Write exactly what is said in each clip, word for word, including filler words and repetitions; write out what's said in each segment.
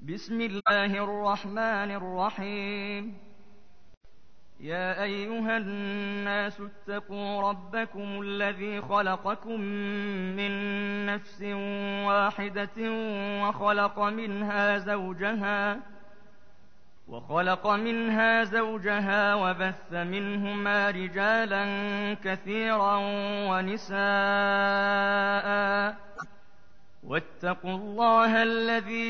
بسم الله الرحمن الرحيم. يا أيها الناس اتقوا ربكم الذي خلقكم من نفس واحدة وخلق منها زوجها وخلق منها زوجها وبث منهما رجالا كثيرا ونساء، واتقوا الله الذي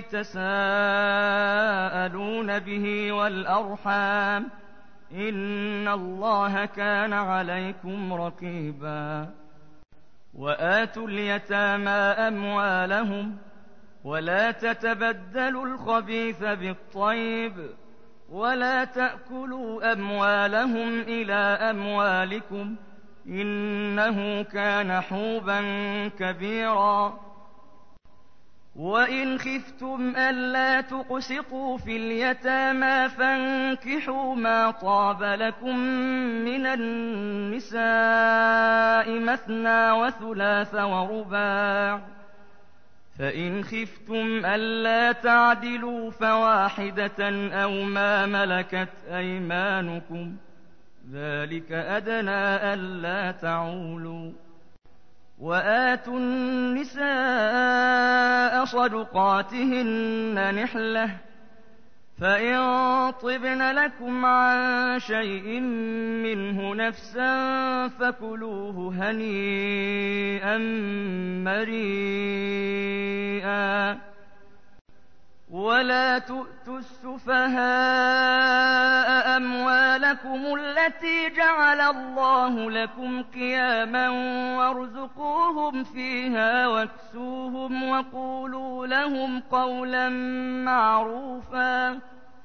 تساءلون به والأرحام، إن الله كان عليكم رقيبا. وآتوا اليتامى أموالهم ولا تتبدلوا الخبيث بالطيب ولا تأكلوا أموالهم إلى أموالكم، إنه كان حوبا كبيرا. وإن خفتم ألا تقسطوا في اليتامى فانكحوا ما طاب لكم من النساء مثنى وثلاث ورباع، فإن خفتم ألا تعدلوا فواحدة أو ما ملكت أيمانكم، ذلك أدنى ألا تعولوا. وآتوا النساء صدقاتهن نحلة، فإن طبن لكم عن شيء منه نفسا فكلوه هنيئا مريئا. ولا تؤتوا السفهاء أموالكم التي جعل الله لكم قياما وارزقوهم فيها واكسوهم وقولوا لهم قولا معروفا.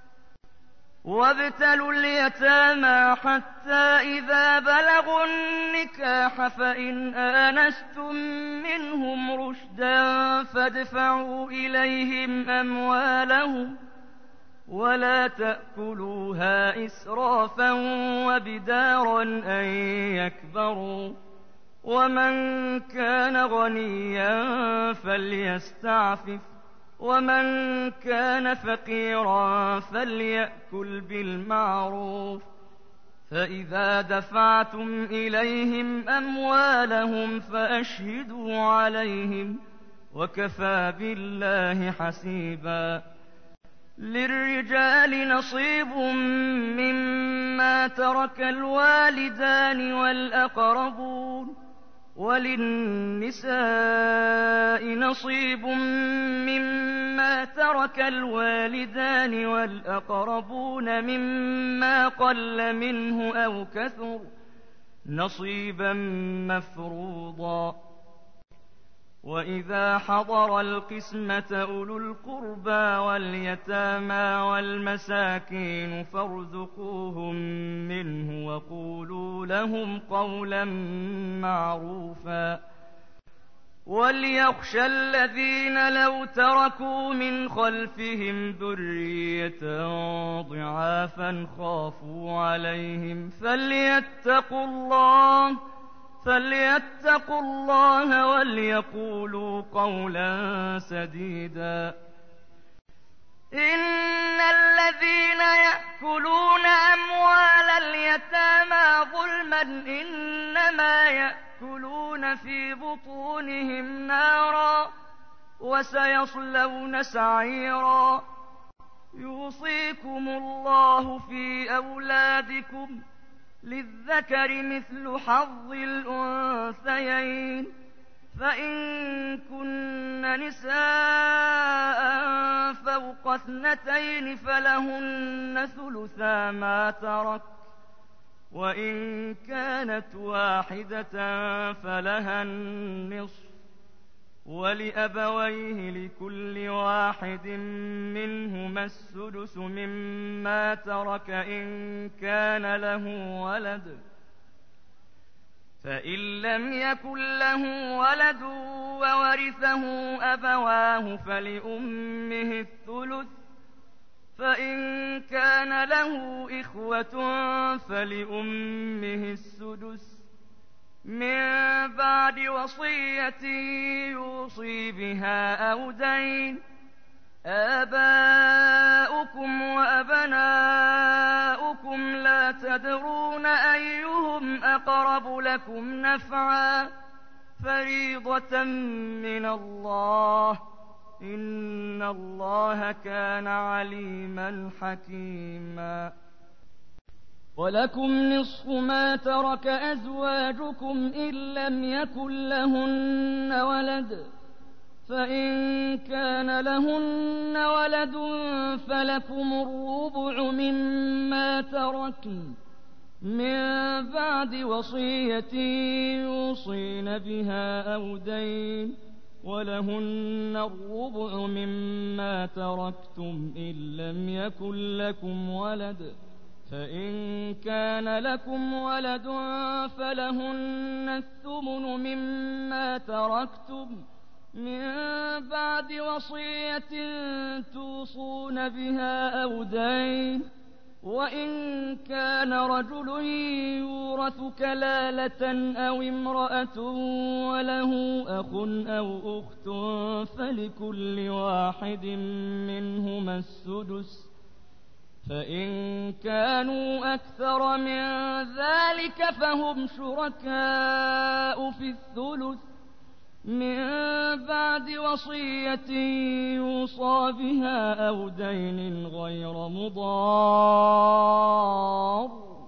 وابتلوا اليتامى حتى إذا بلغوا النكاح فإن آنستم منهم رشدا فادفعوا إليهم أموالهم ولا تأكلوها إسرافا وبدارا أن يكبروا. ومن كان غنيا فليستعفف ومن كان فقيرا فليأكل بالمعروف. فإذا دفعتم إليهم أموالهم فأشهدوا عليهم، وكفى بالله حسيبا. للرجال نصيب مما ترك الوالدان والأقربون، وللنساء نصيب مما ترك الوالدان والأقربون مما قل منه أو كثر، نصيبا مفروضا. وإذا حضر القسمة أولو القربى واليتامى والمساكين فارزقوهم منه وقولوا لهم قولا معروفا. وليخشى الذين لو تركوا من خلفهم ذرية ضعافا خافوا عليهم فليتقوا الله فليتقوا الله وليقولوا قولا سديدا. إن الذين يأكلون أموال اليتامى ظلما إنما يأكلون في بطونهم نارا وسيصلون سعيرا. يوصيكم الله في أولادكم للذكر مثل حظ الأنثيين، فإن كن نساء فوق اثنتين فلهن ثلثا ما ترك، وإن كانت واحدة فلها النصف، ولأبويه لكل واحد منهما السدس مما ترك إن كان له ولد، فإن لم يكن له ولد وورثه أبواه فلأمه الثلث، فإن كان له إخوة فلأمه السدس من بعد وصية يوصي بها أو دين. آباؤكم تدرون أيهم أقرب لكم نفعا فريضة من الله إن الله كان عليما حكيما ولكم نصف ما ترك أزواجكم إن لم يكن لهن ولد فإن كان لهن ولد فلكم الربع مما تركن من بعد وصية يوصين بها أو دين ولهن الربع مما تركتم إن لم يكن لكم ولد فإن كان لكم ولد فلهن الثمن مما تركتم من بعد وصية توصون بها أو دين وإن كان رجل يورث كلالة أو امرأة وله أخ أو أخت فلكل واحد منهما السدس فإن كانوا أكثر من ذلك فهم شركاء في الثلث من بعد وصية يوصى بها أو دين غير مضار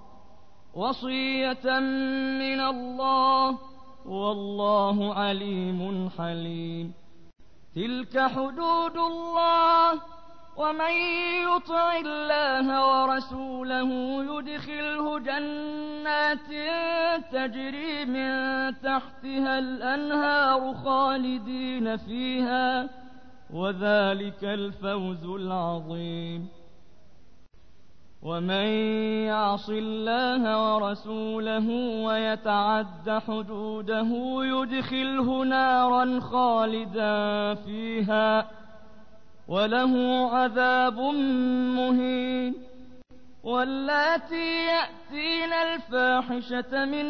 وصية من الله والله عليم حليم تلك حدود الله ومن يطع الله ورسوله يدخله جنات تجري من تحتها الأنهار خالدين فيها وذلك الفوز العظيم ومن يعص الله ورسوله ويتعد حدوده يدخله نارا خالدا فيها وله عذاب مهين واللاتي يأتين الفاحشة من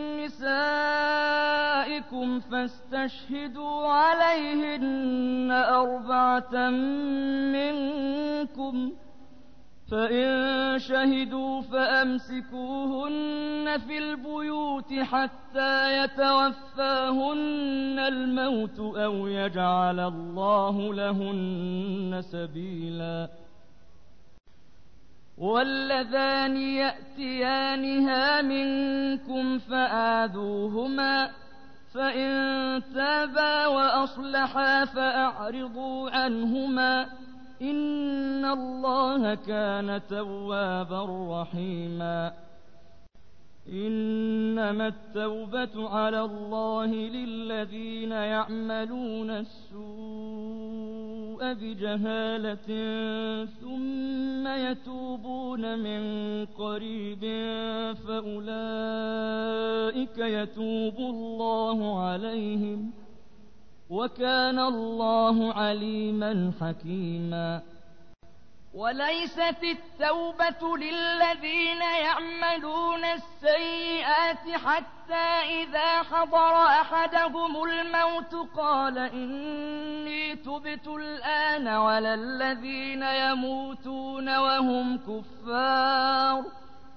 نسائكم فاستشهدوا عليهن أربعة منكم فإن شهدوا فأمسكوهن في البيوت حتى يتوفاهن الموت أو يجعل الله لهن سبيلا واللذان يأتيانها منكم فآذوهما فإن تابا وأصلحا فأعرضوا عنهما إن الله كان توابا رحيما إنما التوبة على الله للذين يعملون السوء بجهالة ثم يتوبون من قريب فأولئك يتوب الله عليهم وكان الله عليما حكيما وليست التوبة للذين يعملون السيئات حتى إذا حضر أحدهم الموت قال إني تبت الآن ولا الذين يموتون وهم كفار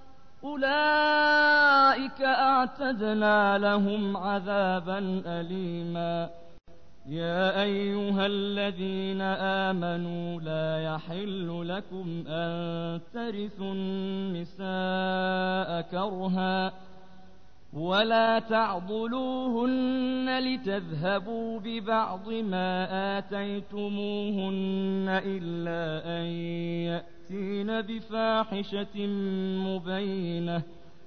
أولئك أعتدنا لهم عذابا أليما يا أيها الذين آمنوا لا يحل لكم أن ترثوا النساء كرها ولا تعضلوهن لتذهبوا ببعض ما آتيتموهن إلا أن يأتين بفاحشة مبينة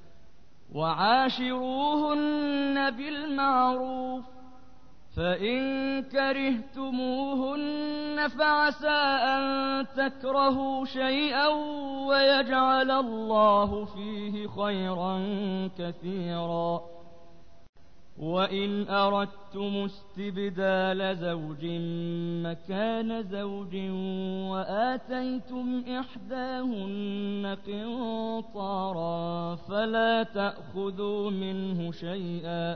وعاشروهن بالمعروف فإن كرهتموهن فعسى أن تكرهوا شيئا ويجعل الله فيه خيرا كثيرا وإن أردتم استبدال زوج مكان زوج وآتيتم إحداهن قنطارا فلا تأخذوا منه شيئا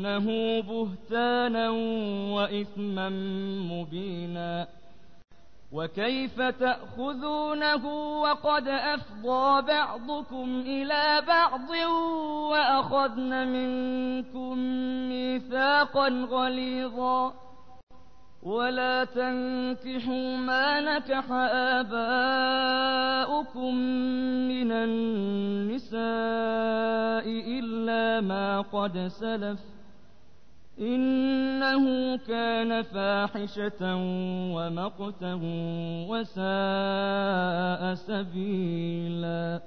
أتأخذونه بهتانا وإثما مبينا وكيف تأخذونه وقد أفضى بعضكم إلى بعض وأخذن منكم ميثاقا غليظا ولا تنكحوا ما نكح آباؤكم من النساء إلا ما قد سلف إنه كان فاحشة ومقتا وساء سبيلا.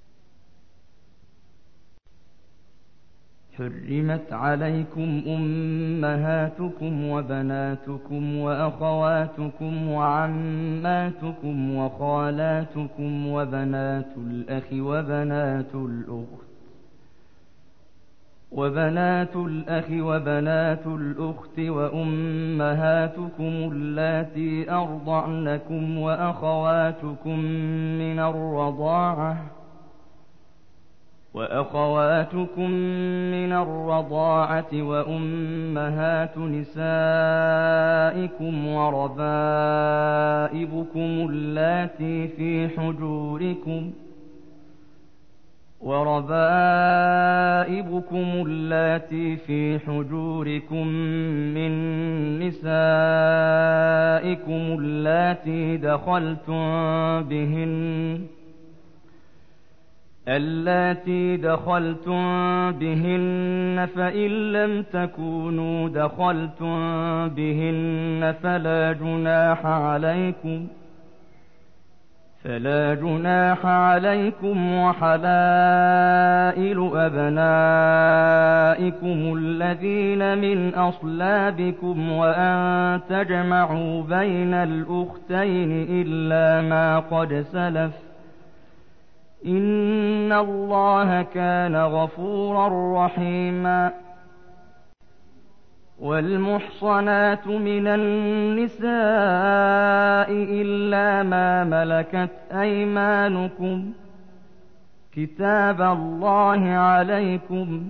حرمت عليكم أمهاتكم وبناتكم وأخواتكم وعماتكم وخالاتكم وبنات الأخ وبنات الأخت وبنات الأخ وبنات الأخت وأمهاتكم اللاتي أرضعنكم وأخواتكم من الرضاعة وأخواتكم من الرضاعة وأمهات نسائكم وربائبكم اللاتي في حجوركم وربائبكم اللاتي في حجوركم من نسائكم اللاتي دخلتم بهن اللاتي دخلتم بهن فإن لم تكونوا دخلتم بهن فلا جناح عليكم فلا جناح عليكم وحلائل أبنائكم الذين من أصلابكم وأن تجمعوا بين الأختين إلا ما قد سلف إن الله كان غفورا رحيما. والمحصنات من النساء إلا ما ملكت أيمانكم كتاب الله عليكم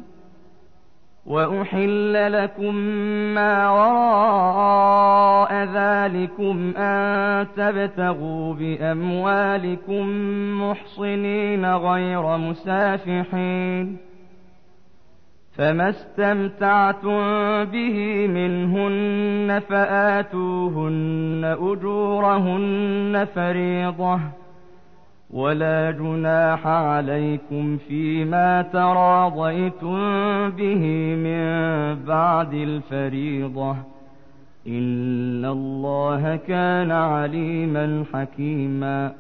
وأحل لكم ما وراء ذلكم أن تبتغوا بأموالكم محصنين غير مسافحين فما استمتعتم به منهن فآتوهن أجورهن فريضة ولا جناح عليكم فيما تراضيتم به من بعد الفريضة إن الله كان عليما حكيما.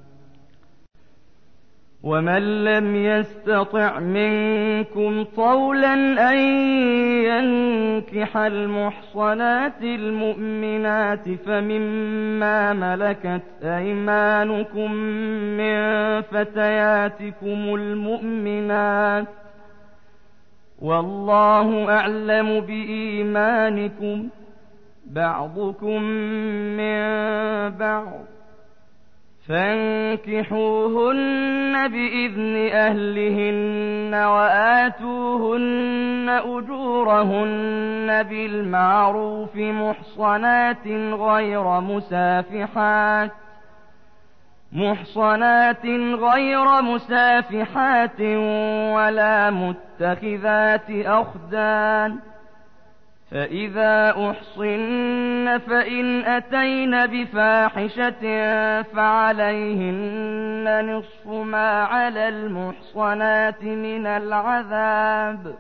ومن لم يستطع منكم طولا أن ينكح المحصنات المؤمنات فمما ملكت أيمانكم من فتياتكم المؤمنات والله أعلم بإيمانكم بعضكم من بعض فانكحوهن بإذن أهلهن وآتوهن أجورهن بالمعروف محصنات غير مسافحات محصنات غير مسافحات ولا متخذات أخدان فإذا أحصن فإن أتين بفاحشة فعليهن نصف ما على المحصنات من العذاب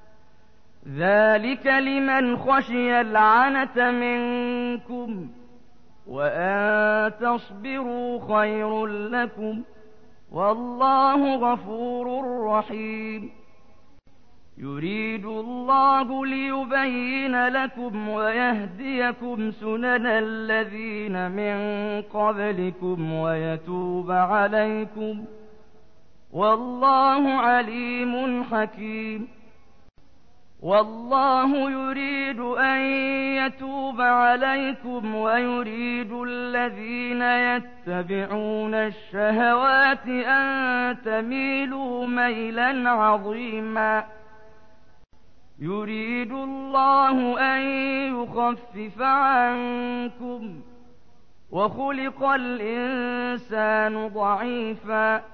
ذلك لمن خشي العنة منكم وأن تصبروا خير لكم والله غفور رحيم. يريد الله ليبين لكم ويهديكم سنن الذين من قبلكم ويتوب عليكم والله عليم حكيم. والله يريد أن يتوب عليكم ويريد الذين يتبعون الشهوات أن تميلوا ميلا عظيما. يريد الله أن يخفف عنكم وخلق الإنسان ضعيفا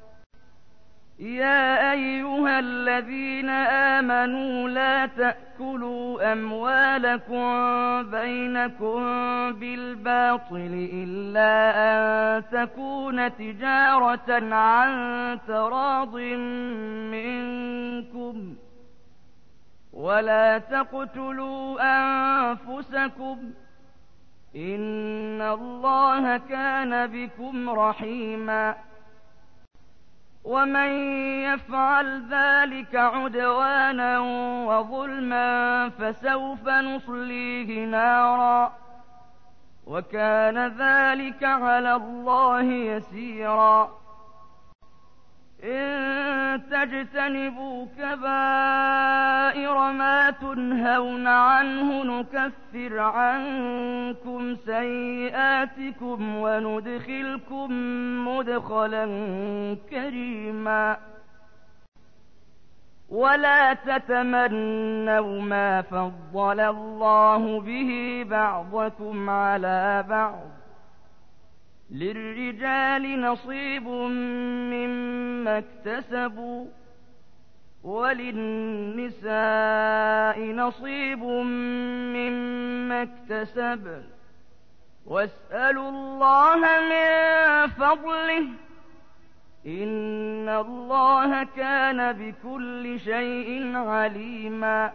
يا أيها الذين آمنوا لا تأكلوا أموالكم بينكم بالباطل إلا أن تكون تجارة عن تراض منكم ولا تقتلوا أنفسكم إن الله كان بكم رحيما ومن يفعل ذلك عدوانا وظلما فسوف نصليه نارا وكان ذلك على الله يسيرا إن تجتنبوا كبائر ما تنهون عنه نكفر عنكم سيئاتكم وندخلكم مدخلا كريما ولا تتمنوا ما فضل الله به بعضكم على بعض للرجال نصيب مما اكتسبوا وللنساء نصيب مما اكتسبن واسألوا الله من فضله إن الله كان بكل شيء عليما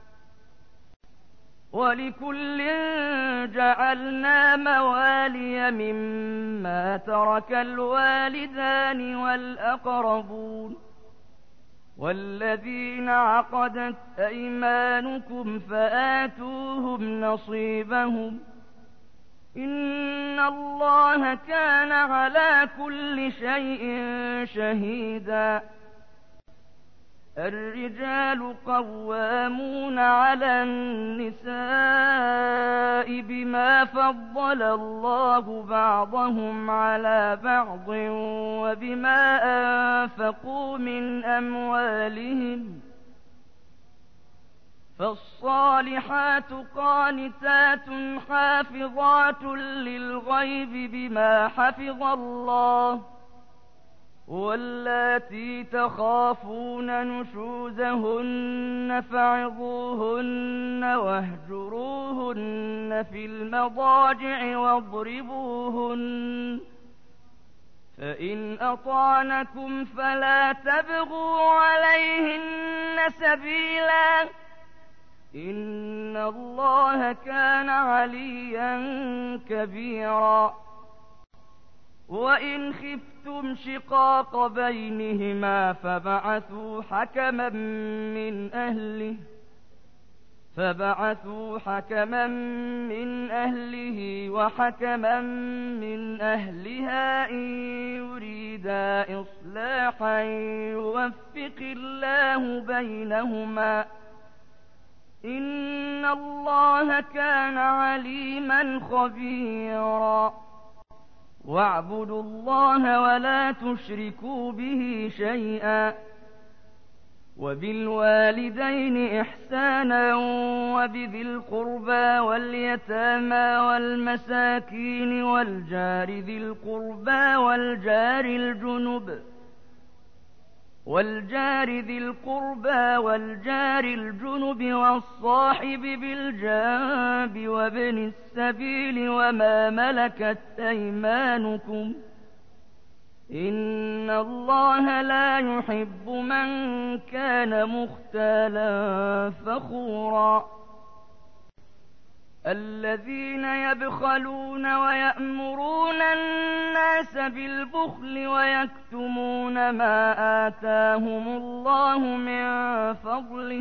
ولكل جعلنا موالي مما ترك الوالدان والأقربون والذين عقدت أيمانكم فآتوهم نصيبهم إن الله كان على كل شيء شهيدا الرجال قوامون على النساء بما فضل الله بعضهم على بعض وبما أنفقوا من أموالهم فالصالحات قانتات حافظات للغيب بما حفظ الله واللاتي تخافون نشوزهن فعظوهن واهجروهن في المضاجع واضربوهن فإن أطعنكم فلا تبغوا عليهن سبيلا إن الله كان عليا كبيرا وإن خفتم شقاق بينهما فبعثوا حكما من أهله فبعثوا حكما من أهله وحكما من أهلها إن يريدا إصلاحا يوفق الله بينهما إن الله كان عليما خبيرا واعبدوا الله ولا تشركوا به شيئا وبالوالدين إحسانا وبذي القربى واليتامى والمساكين والجار ذي القربى والجار الجنب والجار ذي القربى والجار الجنب والصاحب بالجنب وابن السبيل وما ملكت أيمانكم إن الله لا يحب من كان مختالا فخورا الذين يبخلون ويأمرون الناس بالبخل ويكتمون ما آتاهم الله من فضله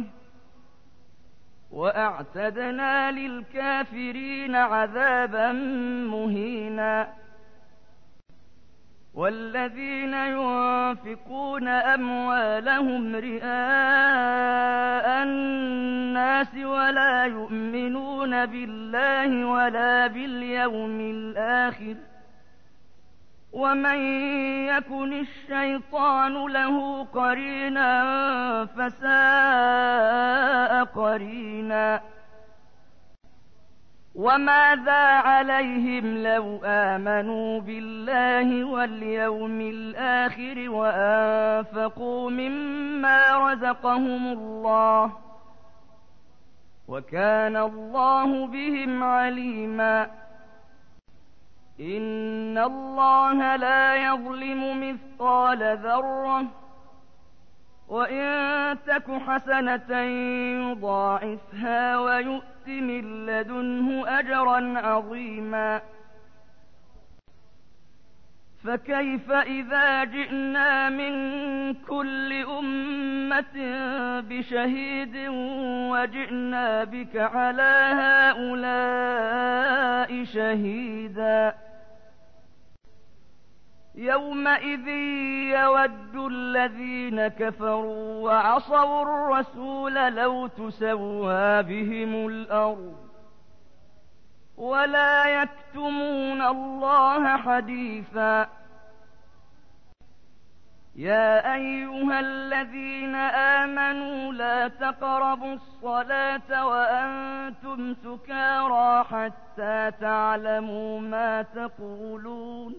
وأعتدنا للكافرين عذابا مهينا والذين ينفقون أموالهم رئاء الناس ولا يؤمنون بالله ولا باليوم الآخر ومن يكن الشيطان له قرينا فساء قرينا وماذا عليهم لو آمنوا بالله واليوم الآخر وأنفقوا مما رزقهم الله وكان الله بهم عليما إن الله لا يظلم مثقال ذرة وإن تك حسنة يضاعفها ويؤت من لدنه أجرا عظيما فكيف إذا جئنا من كل أمة بشهيد وجئنا بك على هؤلاء شهيدا يومئذ يود الذين كفروا وعصوا الرسول لو تسوى بهم الأرض ولا يكتمون الله حديثا يا أيها الذين آمنوا لا تقربوا الصلاة وأنتم سكارى حتى تعلموا ما تقولون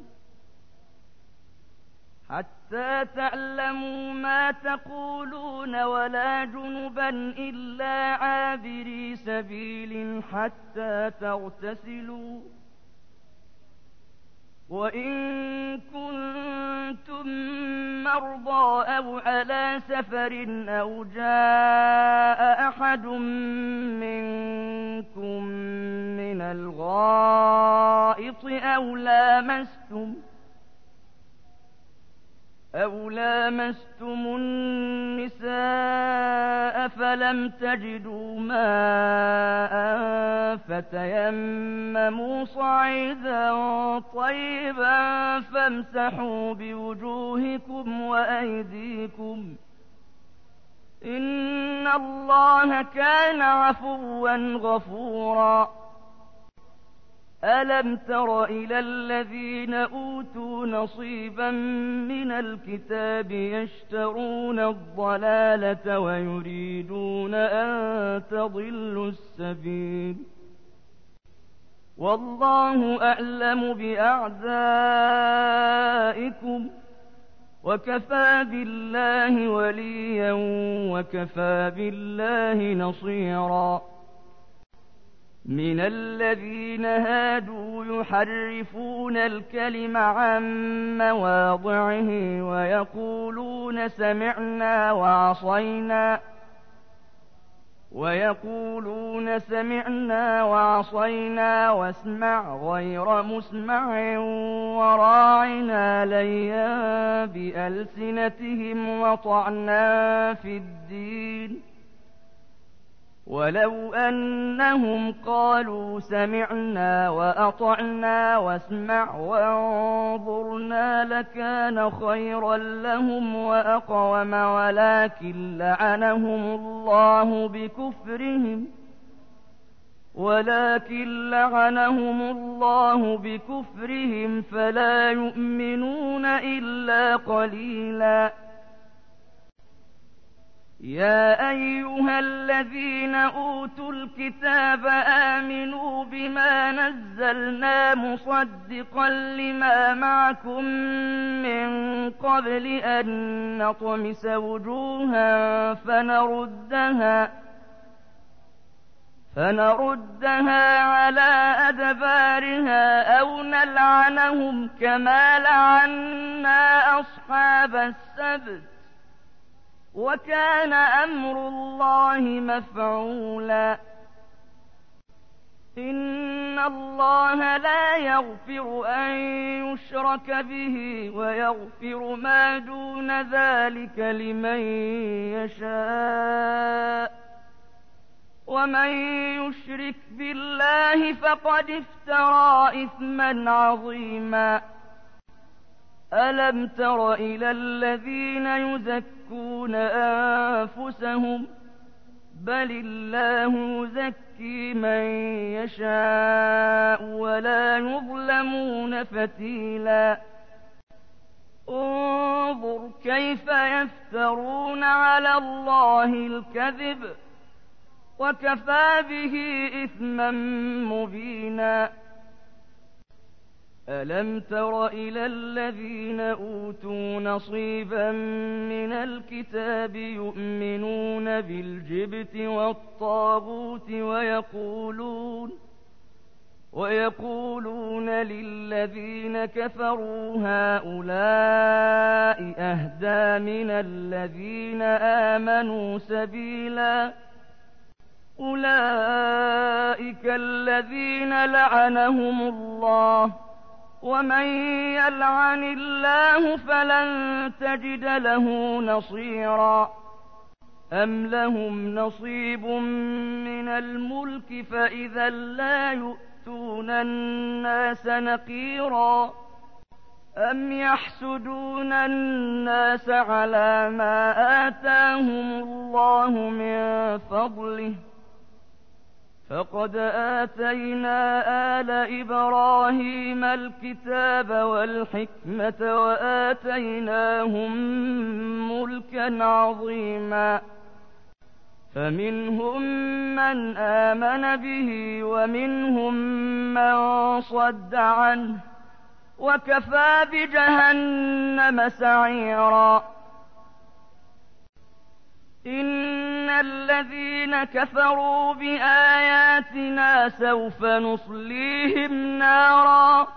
حتى تعلموا ما تقولون ولا جنبا إلا عابري سبيل حتى تغتسلوا وإن كنتم مرضى أو على سفر أو جاء أحد منكم من الغائط أو لامستم أو لامستم النساء فلم تجدوا ماء فتيمموا صعيدا طيبا فامسحوا بوجوهكم وأيديكم إن الله كان عفوا غفورا ألم تر إلى الذين أوتوا نصيبا من الكتاب يشترون الضلالة ويريدون أن تضلوا السبيل والله أعلم بأعدائكم وكفى بالله وليا وكفى بالله نصيرا من الذين هادوا يحرفون الكلم عن مواضعه ويقولون سمعنا وعصينا ويقولون سمعنا وعصينا واسمع غير مسمع وراعنا ليا بألسنتهم وطعنا في الدين ولو أنهم قالوا سمعنا وأطعنا واسمع وانظرنا لكان خيرا لهم وأقوم ولكن لعنهم الله بكفرهم ولكن لعنهم الله بكفرهم فلا يؤمنون إلا قليلا يا أيها الذين أوتوا الكتاب آمنوا بما نزلنا مصدقا لما معكم من قبل أن نطمس وجوها فنردها فنردها على أدبارها أو نلعنهم كما لعنا أصحاب السبت وكان أمر الله مفعولا إن الله لا يغفر أن يشرك به ويغفر ما دون ذلك لمن يشاء ومن يشرك بالله فقد افترى إثما عظيما ألم تر إلى الذين يزكون أنفسهم بل الله يزكي من يشاء ولا يظلمون فتيلا انظر كيف يفترون على الله الكذب وكفى به إثما مبينا. ألم تر إلى الذين أوتوا نصيبا من الكتاب يؤمنون بالجبت والطاغوت ويقولون ويقولون للذين كفروا هؤلاء أهدى من الذين آمنوا سبيلا. أولئك الذين لعنهم الله، ومن يلعن الله فلن تجد له نصيرا. أم لهم نصيب من الملك فإذا لا يؤتون الناس نقيرا. أم يحسدون الناس على ما آتاهم الله من فضله، فقد آتينا آل إبراهيم الكتاب والحكمة وآتيناهم ملكا عظيما. فمنهم من آمن به ومنهم من صد عنه، وكفى بجهنم سعيرا. إن الذين كفروا بآياتنا سوف نصليهم نارا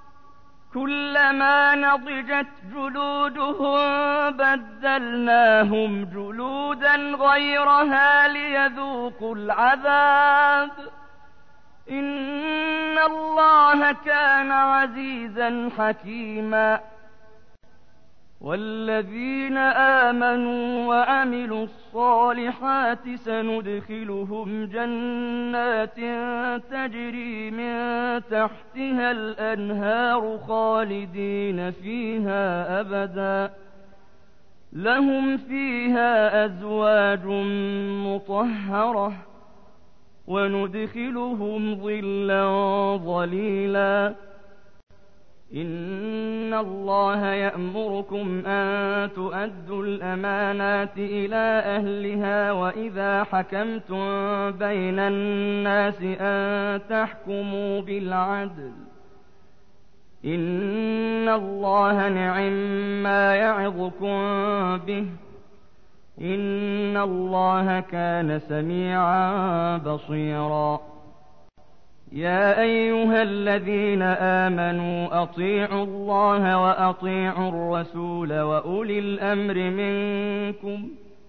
كلما نضجت جلودهم بدلناهم جلودا غيرها ليذوقوا العذاب. إن الله كان عزيزا حكيما. والذين آمنوا وعملوا الصالحات سندخلهم جنات تجري من تحتها الأنهار خالدين فيها أبدا، لهم فيها أزواج مطهرة، وندخلهم ظلا ظليلا. إن الله يأمركم أن تؤدوا الأمانات إلى أهلها وإذا حكمتم بين الناس أن تحكموا بالعدل. إن الله نعم ما يعظكم به، إن الله كان سميعا بصيرا. يا أيها الذين آمنوا أطيعوا الله وأطيعوا الرسول وأولي الأمر منكم،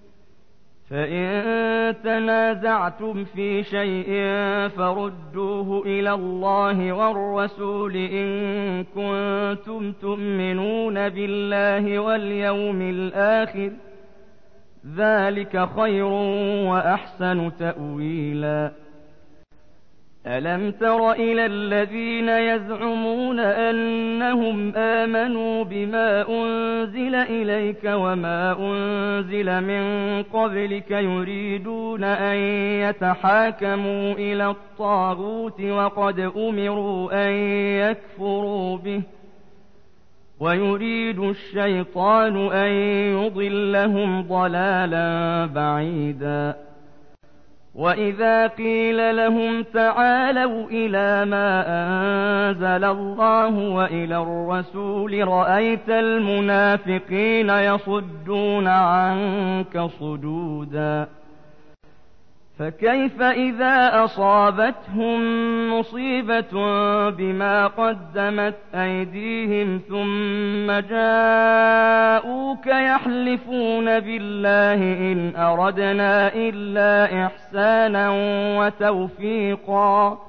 فإن تنازعتم في شيء فردوه إلى الله والرسول إن كنتم تؤمنون بالله واليوم الآخر، ذلك خير وأحسن تأويلا. ألم تر إلى الذين يزعمون أنهم آمنوا بما أنزل إليك وما أنزل من قبلك يريدون أن يتحاكموا إلى الطاغوت وقد أمروا أن يكفروا به، ويريد الشيطان أن يضلهم ضلالا بعيدا. وإذا قيل لهم تعالوا إلى ما أنزل الله وإلى الرسول رأيت المنافقين يصدون عنك صدودا. فكيف إذا أصابتهم مصيبة بما قدمت أيديهم ثم جاءوك يحلفون بالله إن أردنا إلا إحسانا وتوفيقا.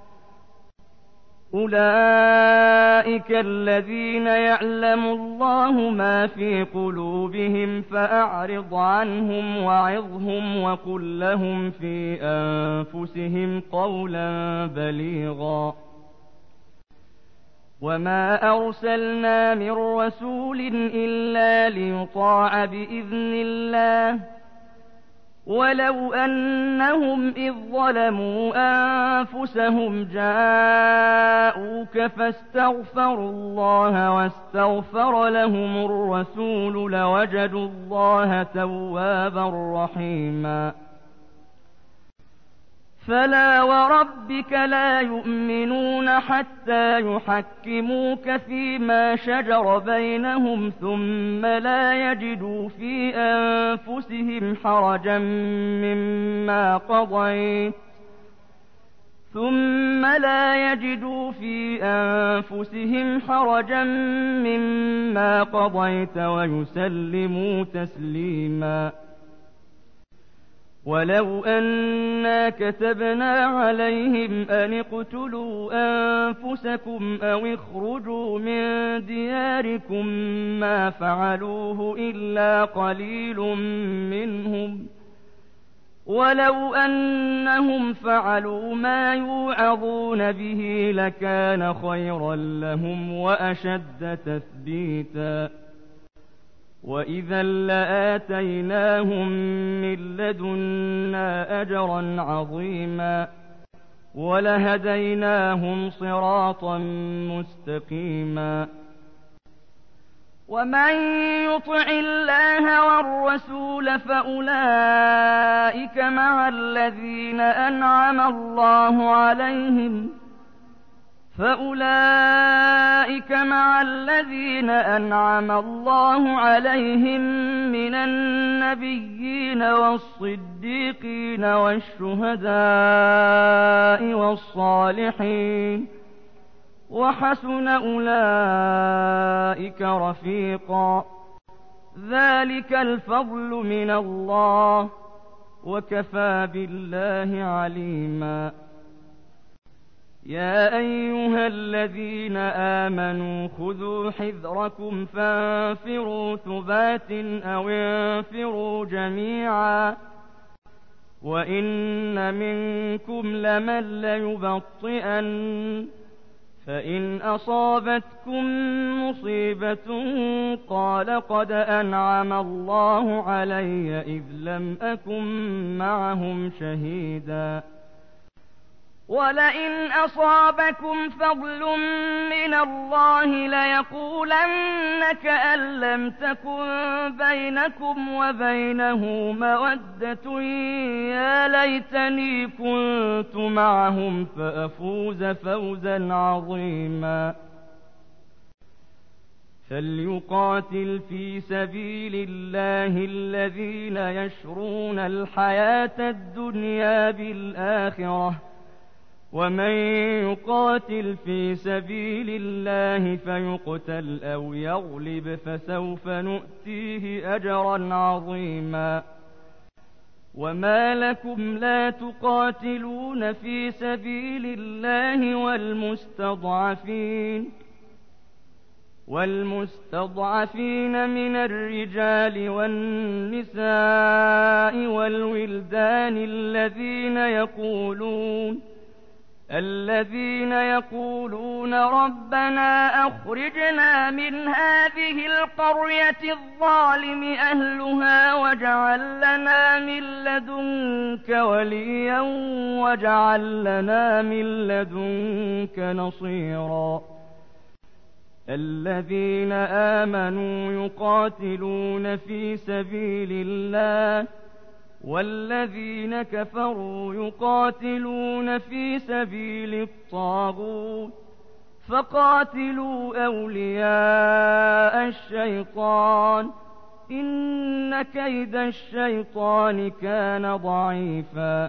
أولئك الذين يعلم الله ما في قلوبهم فأعرض عنهم وعظهم وقل لهم في أنفسهم قولا بليغا. وما أرسلنا من رسول إلا ليطاع بإذن الله، ولو أنهم إذ ظلموا أنفسهم جاءوك فاستغفروا الله واستغفر لهم الرسول لوجدوا الله توابا رحيما. فلا وربك لا يؤمنون حتى يحكموك فيما شجر بينهم ثم لا يجدوا في أنفسهم حرجا مما قضيت ثم لا يجدوا في أنفسهم حرجا مما قضيت ويسلموا تسليما. ولو أنا كتبنا عليهم أن اقتلوا أنفسكم أو اخرجوا من دياركم ما فعلوه إلا قليل منهم ولو أنهم فعلوا ما يوعظون به لكان خيرا لهم وأشد تثبيتا. وإذا لآتيناهم من لدنا أجرا عظيما ولهديناهم صراطا مستقيما. ومن يطع الله والرسول فأولئك مع الذين أنعم الله عليهم فأولئك مع الذين أنعم الله عليهم من النبيين والصديقين والشهداء والصالحين وحسن أولئك رفيقا. ذلك الفضل من الله وكفى بالله عليما. يا أيها الذين آمنوا خذوا حذركم فانفروا ثبات أو انفروا جميعا وإن منكم لمن ليبطئن فإن أصابتكم مصيبة قال قد أنعم الله علي إذ لم أكن معهم شهيدا. ولئن أصابكم فضل من الله ليقولن كأن لم تكن بينكم وبينه مودة يا ليتني كنت معهم فأفوز فوزا عظيما. فليقاتل في سبيل الله الذين يشرون الحياة الدنيا بالآخرة ومن يقاتل في سبيل الله فيقتل أو يغلب فسوف نؤتيه أجرا عظيما. وما لكم لا تقاتلون في سبيل الله والمستضعفين والمستضعفين من الرجال والنساء والولدان الذين يقولون الذين يقولون ربنا أخرجنا من هذه القرية الظالم أهلها واجعل لنا من لدنك وليا واجعل لنا من لدنك نصيرا. الذين آمنوا يقاتلون في سبيل الله والذين كفروا يقاتلون في سبيل الطاغوت فقاتلوا أولياء الشيطان إن كيد الشيطان كان ضعيفا.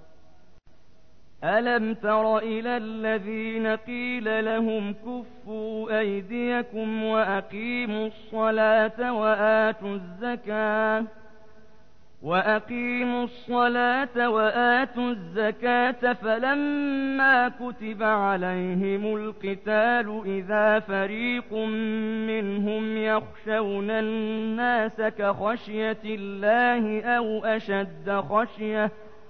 ألم تر إلى الذين قيل لهم كفوا أيديكم وأقيموا الصلاة وآتوا الزكاة وأقيموا الصلاة وآتوا الزكاة فلما كتب عليهم القتال إذا فريق منهم يخشون الناس كخشية الله أو أشد خشية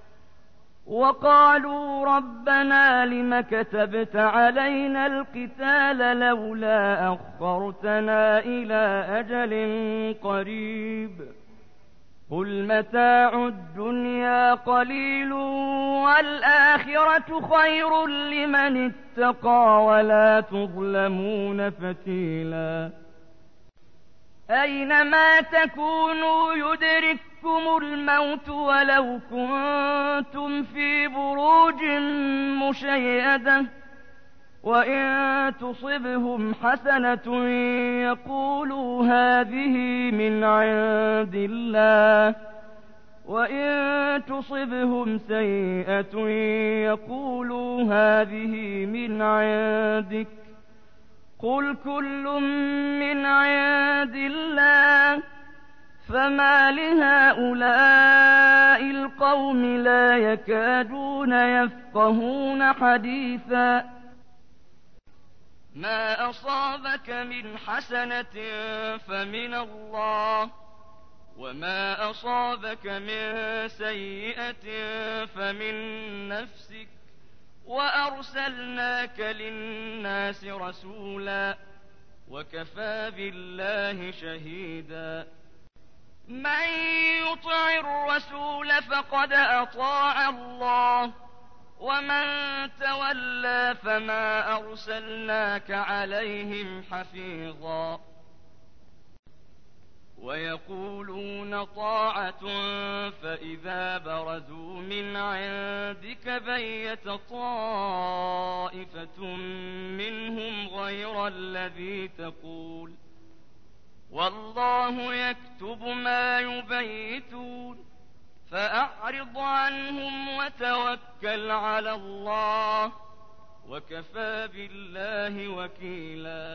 وقالوا ربنا لم كتبت علينا القتال لولا أخرتنا إلى أجل قريب قل متاع الدنيا قليل والآخرة خير لمن اتقى ولا تظلمون فتيلا. أينما تكونوا يدرككم الموت ولو كنتم في بروج مشيدة وإن تصبهم حسنة يقولوا هذه من عند الله وإن تصبهم سيئة يقولوا هذه من عندك قل كل من عند الله فما لهؤلاء القوم لا يكادون يفقهون حديثا ما أصابك من حسنة فمن الله وما أصابك من سيئة فمن نفسك وأرسلناك للناس رسولا وكفى بالله شهيدا من يطع الرسول فقد أطاع الله ومن تولى فما أرسلناك عليهم حفيظا ويقولون طاعة فإذا برزوا من عندك بيت طائفة منهم غير الذي تقول والله يكتب ما يبيتون فأعرض عنهم وتوكل على الله وكفى بالله وكيلا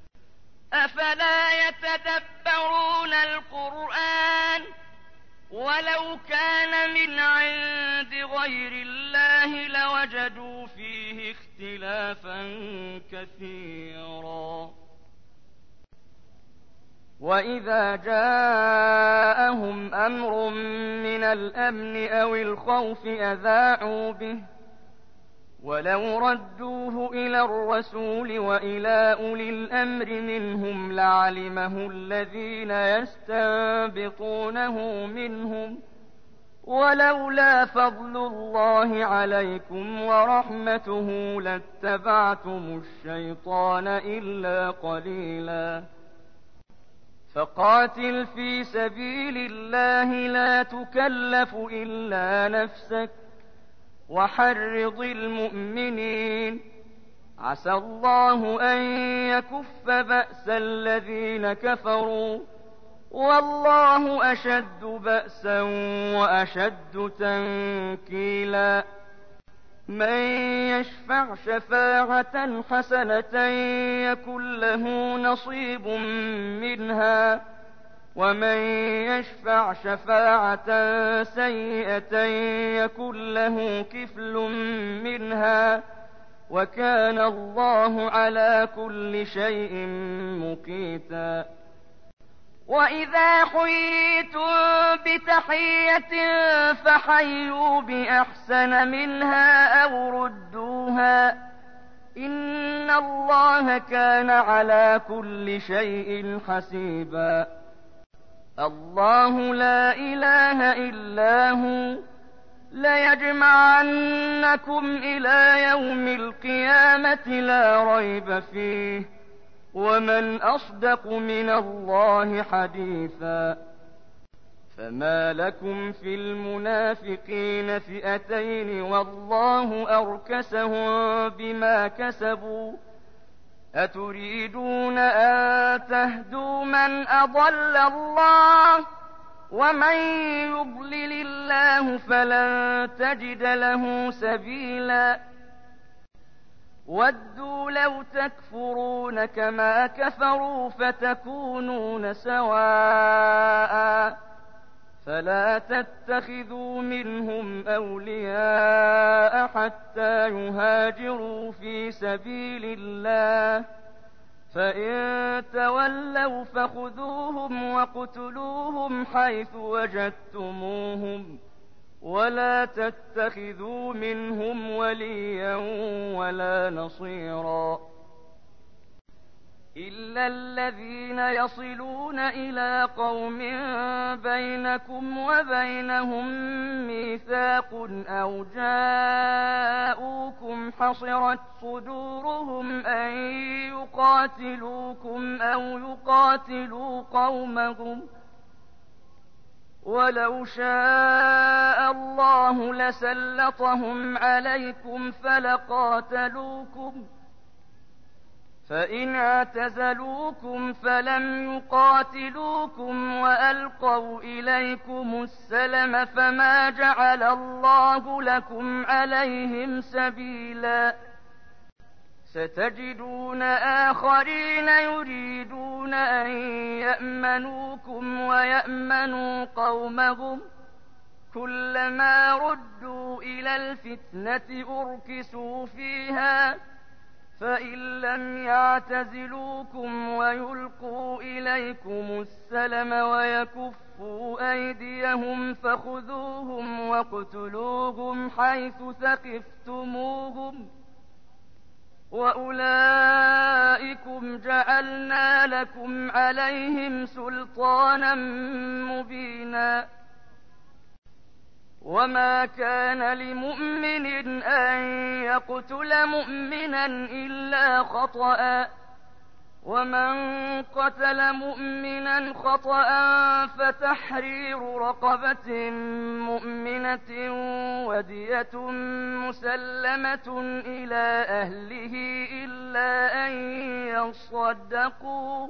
أفلا يتدبرون القرآن ولو كان من عند غير الله لوجدوا فيه اختلافا كثيرا وإذا جاءهم أمر من الأمن أو الخوف أذاعوا به ولو ردوه إلى الرسول وإلى أولي الأمر منهم لعلمه الذين يستنبطونه منهم ولولا فضل الله عليكم ورحمته لاتبعتم الشيطان إلا قليلا فقاتل في سبيل الله لا تكلف إلا نفسك وحرض المؤمنين عسى الله أن يكف بأس الذين كفروا والله أشد بأسا وأشد تنكيلا من يشفع شفاعة حسنة يكن له نصيب منها ومن يشفع شفاعة سيئة يكن له كفل منها وكان الله على كل شيء مقيتا وإذا حييتم بتحية فحيوا بأحسن منها أو ردوها إن الله كان على كل شيء حسيبا الله لا إله إلا هو ليجمعنكم إلى يوم القيامة لا ريب فيه ومن أصدق من الله حديثا فما لكم في المنافقين فئتين والله أركسهم بما كسبوا أتريدون أن تهدوا من أضل الله ومن يضلل الله فلن تجد له سبيلا ودوا لو تكفرون كما كفروا فتكونون سواء فلا تتخذوا منهم أولياء حتى يهاجروا في سبيل الله فإن تولوا فخذوهم وقتلوهم حيث وجدتموهم ولا تتخذوا منهم وليا ولا نصيرا إلا الذين يصلون إلى قوم بينكم وبينهم ميثاق أو جاءوكم حصرت صدورهم أن يقاتلوكم أو يقاتلوا قومهم ولو شاء الله لسلطهم عليكم فلقاتلوكم فإن اعتزلوكم فلم يقاتلوكم وألقوا إليكم السلم فما جعل الله لكم عليهم سبيلا ستجدون آخرين يريدون أن يأمنوكم ويأمنوا قومهم كلما ردوا إلى الفتنة أركسوا فيها فإن لم يعتزلوكم ويلقوا إليكم السلم ويكفوا أيديهم فخذوهم واقتلوهم حيث ثقفتموهم وأولئكم جعلنا لكم عليهم سلطانا مبينا وما كان لمؤمن أن يقتل مؤمنا إلا خطأ ومن قتل مؤمنا خطأ فتحرير رقبة مؤمنة ودية مسلمة إلى أهله إلا أن يصدقوا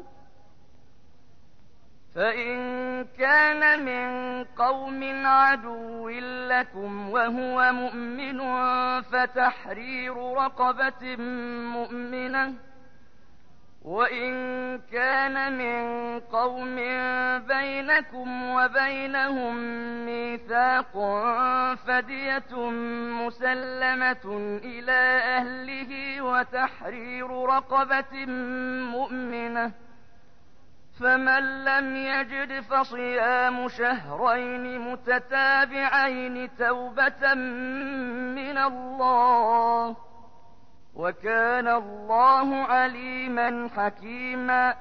فإن كان من قوم عدو لكم وهو مؤمن فتحرير رقبة مؤمنة وإن كان من قوم بينكم وبينهم ميثاق فدية مسلمة إلى أهله وتحرير رقبة مؤمنة فمن لم يجد فصيام شهرين متتابعين توبة من الله وكان الله عليما حكيما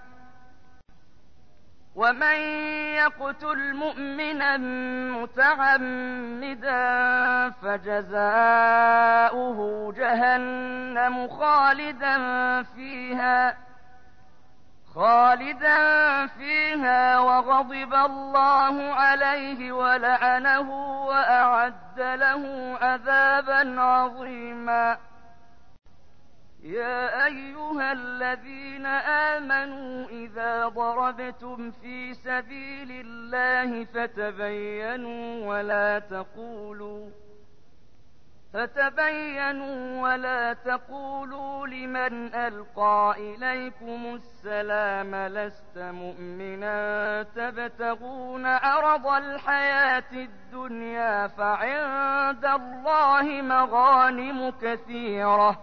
ومن يقتل مؤمنا متعمدا فجزاؤه جهنم خالدا فيها خالدا فيها وغضب الله عليه ولعنه وأعد له عذابا عظيما يا أيها الذين آمنوا إذا ضربتم في سبيل الله فتبينوا ولا تقولوا فتبينوا ولا تقولوا لمن ألقى إليكم السلام لست مؤمنا تبتغون عرض الحياة الدنيا فعند الله مغانم كثيرة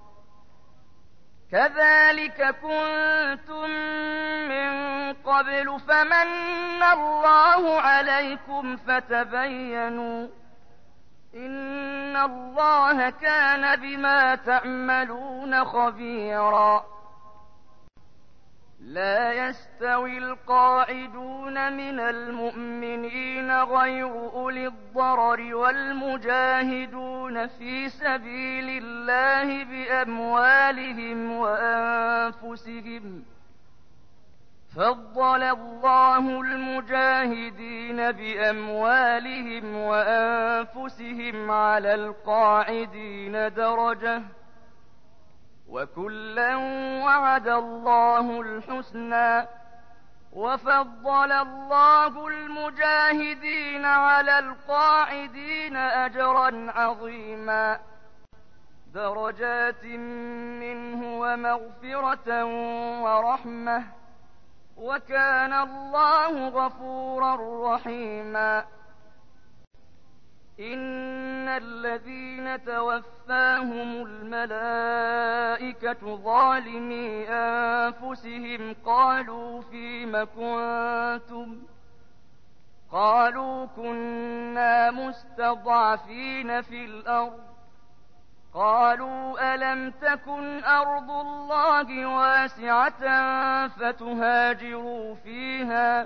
كذلك كنتم من قبل فمن الله عليكم فتبينوا إن الله كان بما تعملون خبيرا لا يستوي القاعدون من المؤمنين غير أولي الضرر والمجاهدون في سبيل الله بأموالهم وأنفسهم فضل الله المجاهدين بأموالهم وأنفسهم على القاعدين درجة وكلا وعد الله الحسنى وفضل الله المجاهدين على القاعدين أجرا عظيما درجات منه ومغفرة ورحمة وكان الله غفورا رحيما إن الذين توفاهم الملائكة ظالمي أنفسهم قالوا فيم كنتم قالوا كنا مستضعفين في الأرض قالوا ألم تكن أرض الله واسعة فتهاجروا فيها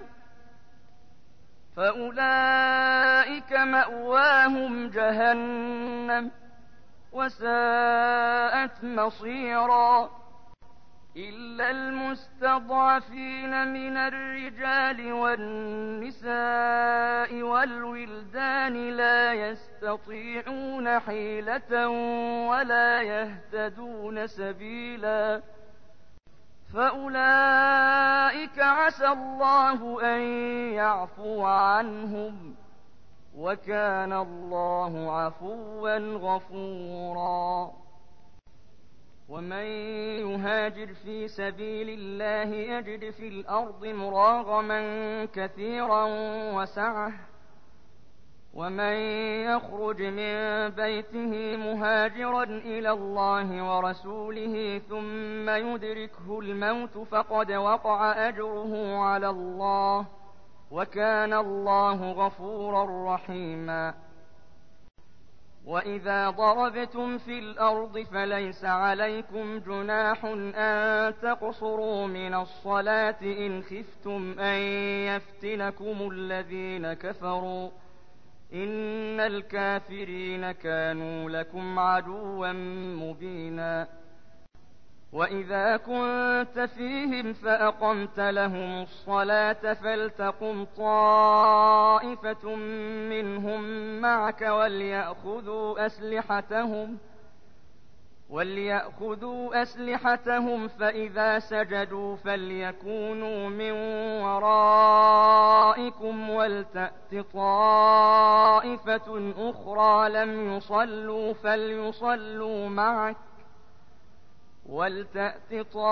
فأولئك مأواهم جهنم وساءت مصيرا إلا المستضعفين من الرجال والنساء والولدان لا يستطيعون حيلة ولا يهتدون سبيلا فأولئك عسى الله أن يعفو عنهم وكان الله عفوا غفورا ومن يهاجر في سبيل الله يجد في الأرض مراغما كثيرا وسعة ومن يخرج من بيته مهاجرا إلى الله ورسوله ثم يدركه الموت فقد وقع أجره على الله وكان الله غفورا رحيما وإذا ضربتم في الأرض فليس عليكم جناح أن تقصروا من الصلاة إن خفتم أن يفتنكم الذين كفروا إن الكافرين كانوا لكم عدوا مبينا وإذا كنت فيهم فأقمت لهم الصلاة فلتقم طائفة منهم معك وليأخذوا أسلحتهم وليأخذوا أسلحتهم فإذا سجدوا فليكونوا من ورائكم ولتأت طائفة أخرى لم يصلوا فليصلوا معك ولتأت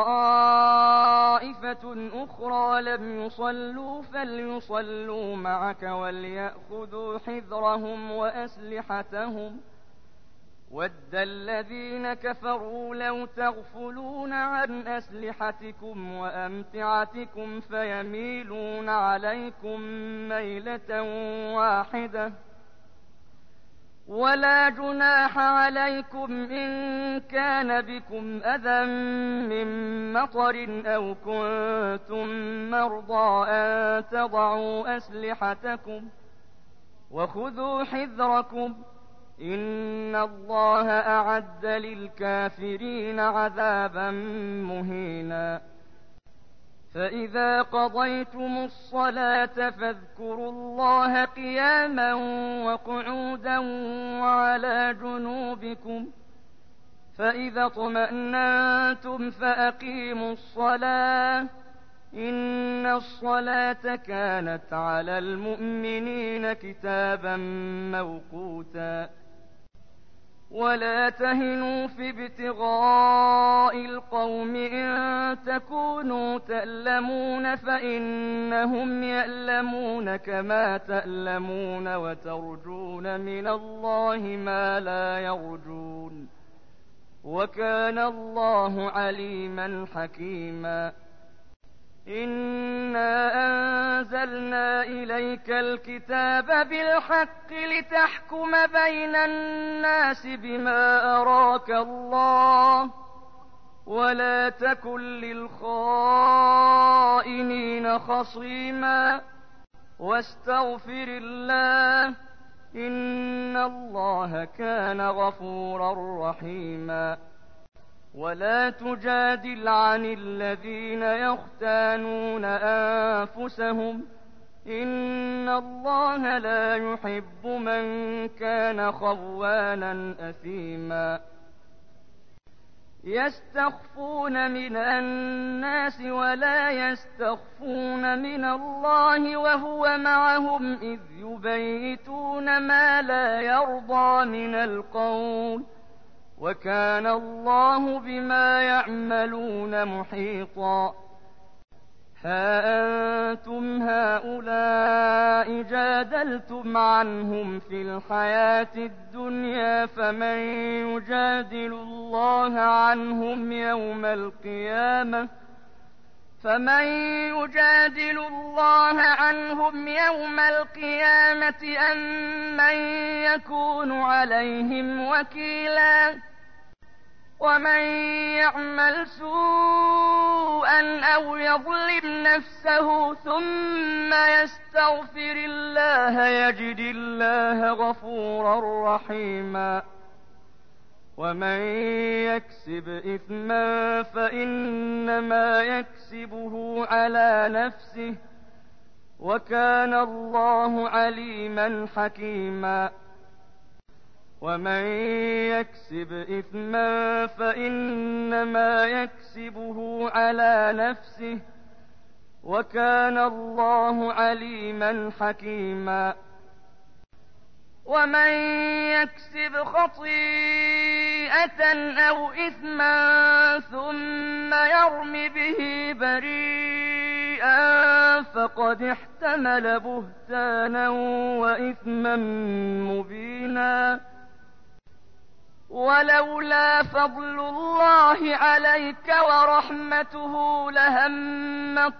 طائفة أخرى لم يصلوا فليصلوا معك وليأخذوا حذرهم وأسلحتهم وَدَّ الَّذِينَ كَفَرُوا لَوْ تَغْفُلُونَ عَنْ أَسْلِحَتِكُمْ وَأَمْتِعَتِكُمْ فَيَمِيلُونَ عَلَيْكُمْ مَيْلَةً وَاحِدَةً وَلَا جُنَاحَ عَلَيْكُمْ إِن كَانَ بِكُمْ أَذًى مِّن مَّطَرٍ أَوْ كُنتُم مَّرْضَىٰ أَن تَضَعُوا أَسْلِحَتَكُمْ وَخُذُوا حِذْرَكُمْ إِنَّ اللَّهَ أَعَدَّ لِلْكَافِرِينَ عَذَابًا مُّهِينًا فَإِذَا قَضَيْتُمُ الصَّلَاةَ فاذْكُرُوا اللَّهَ قِيَامًا وَقُعُودًا وَعَلَىٰ جُنُوبِكُمْ فَإِذَا اطْمَأْنَنتُمْ فَأَقِيمُوا الصَّلَاةَ إِنَّ الصَّلَاةَ كَانَتْ عَلَى الْمُؤْمِنِينَ كِتَابًا مَّوْقُوتًا وَلَا تَهِنُوا فِي ابْتِغَاءِ الْقَوْمِ إِن تَكُونُوا تَأْلَمُونَ فَإِنَّهُمْ يَأْلَمُونَ كَمَا تَأْلَمُونَ وَتَرْجُونَ مِنَ اللَّهِ مَا لَا يَرْجُونَ وَكَانَ اللَّهُ عَلِيمًا حَكِيمًا إِنَّا أَنزَلْنَا إِلَيْكَ الْكِتَابَ بِالْحَقِّ لِتَحْكُمَ بَيْنَ النَّاسِ بِمَا أَرَاكَ اللَّهُ وَلَا تَكُن لِّلْخَائِنِينَ خَصِيمًا وَاسْتَغْفِرِ اللَّهَ إِنَّ اللَّهَ كَانَ غَفُورًا رَّحِيمًا وَلَا تُجَادِلْ عَنِ الَّذِينَ يَخْتَانُونَ أَنفُسَهُمْ إِنَّ اللَّهَ لَا يُحِبُّ مَن كَانَ خَوَّانًا أَثِيمًا يَسْتَخْفُونَ مِنَ النَّاسِ وَلَا يَسْتَخْفُونَ مِنَ اللَّهِ وَهُوَ مَعَهُمْ إِذْ يُبَيِّتُونَ مَا لَا يَرْضَىٰ مِنَ الْقَوْلِ وَكَانَ اللَّهُ بِمَا يَعْمَلُونَ مُحِيطًا هَا أَنتُمْ هَٰؤُلَاءِ جَادَلْتُمْ عَنْهُمْ فِي الْحَيَاةِ الدُّنْيَا فَمَن يُجَادِلُ اللَّهَ عَنْهُمْ يَوْمَ الْقِيَامَةِ فَمَن يُجَادِلُ اللَّهَ عَنْهُمْ يَوْمَ الْقِيَامَةِ أَم مَّن يَكُونُ عَلَيْهِمْ وَكِيلًا ومن يعمل سوءا أو يظلم نفسه ثم يستغفر الله يجد الله غفورا رحيما ومن يكسب إثما فإنما يكسبه على نفسه وكان الله عليما حكيما ومن يكسب إثما فإنما يكسبه على نفسه وكان الله عليما حكيما ومن يكسب خطيئة أو إثما ثم يرم به بريئا فقد احتمل بهتانا وإثما مبينا ولولا فضل الله عليك ورحمته لهمت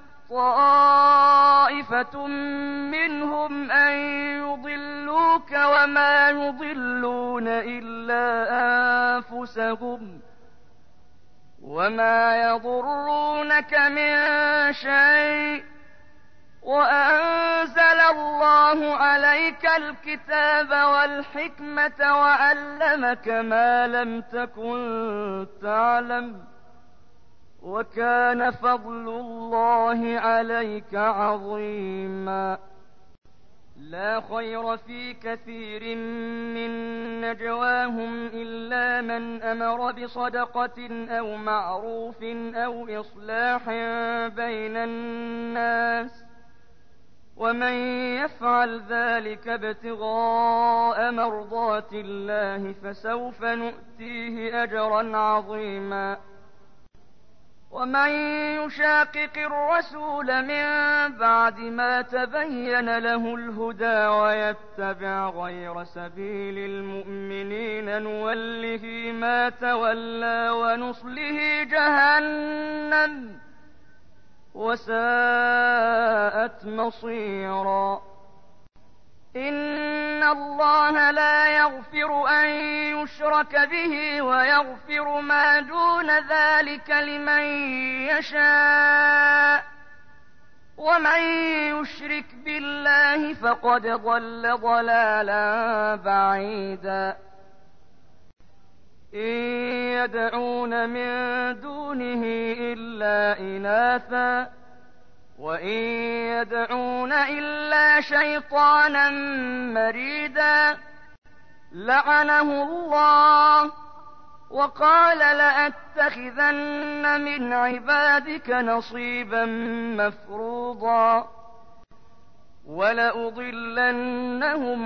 طائفة منهم أن يضلوك وما يضلون إلا أنفسهم وما يضرونك من شيء وأنزل الله عليك الكتاب والحكمة وعلمك ما لم تكن تعلم وكان فضل الله عليك عظيما لا خير في كثير من نجواهم إلا من أمر بصدقة أو معروف أو إصلاح بين الناس ومن يفعل ذلك ابتغاء مرضات الله فسوف نؤتيه أجرا عظيما ومن يشاقق الرسول من بعد ما تبين له الهدى ويتبع غير سبيل المؤمنين نوله ما تولى ونصله جهنم وساءت مصيرا إن الله لا يغفر أن يشرك به ويغفر ما دون ذلك لمن يشاء ومن يشرك بالله فقد ضل ضلالا بعيدا إن يدعون من دونه إلا إناثا وإن يدعون إلا شيطانا مريدا لعنه الله وقال لأتخذن من عبادك نصيبا مفروضا ولأضلنهم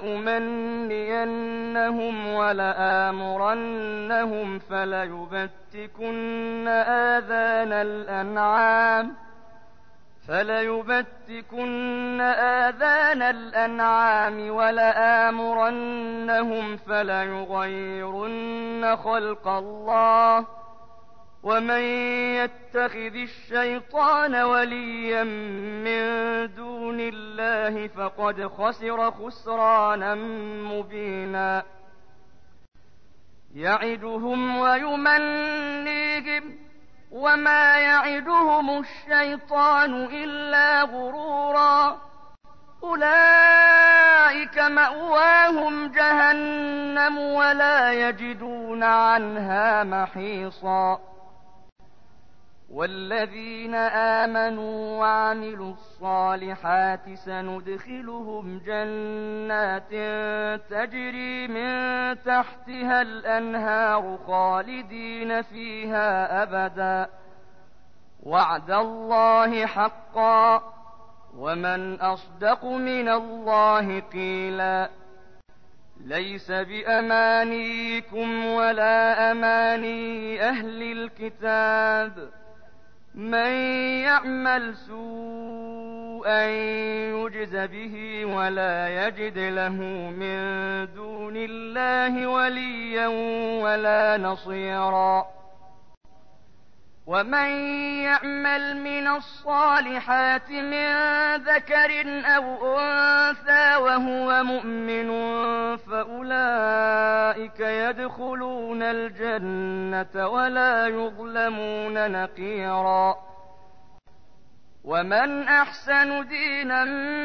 ولأمنينهم ولآمرنهم فليبتكن آذان الأنعام فليبتكن آذان الأنعام ولآمرنهم فليغيرن خلق الله ومن يتخذ الشيطان وليا من دون الله فقد خسر خسرانا مبينا يعدهم ويمنيهم وما يعدهم الشيطان إلا غرورا أولئك مأواهم جهنم ولا يجدون عنها محيصا والذين آمنوا وعملوا الصالحات سندخلهم جنات تجري من تحتها الأنهار خالدين فيها أبدا وعد الله حقا ومن أصدق من الله قيلا ليس بأمانيكم ولا أماني أهل الكتاب من يعمل سوءا يجز به ولا يجد له من دون الله وليا ولا نصيرا ومن يعمل من الصالحات من ذكر أو أنثى وهو مؤمن فأولئك يدخلون الجنة ولا يظلمون نقيرا. ومن أحسن دينا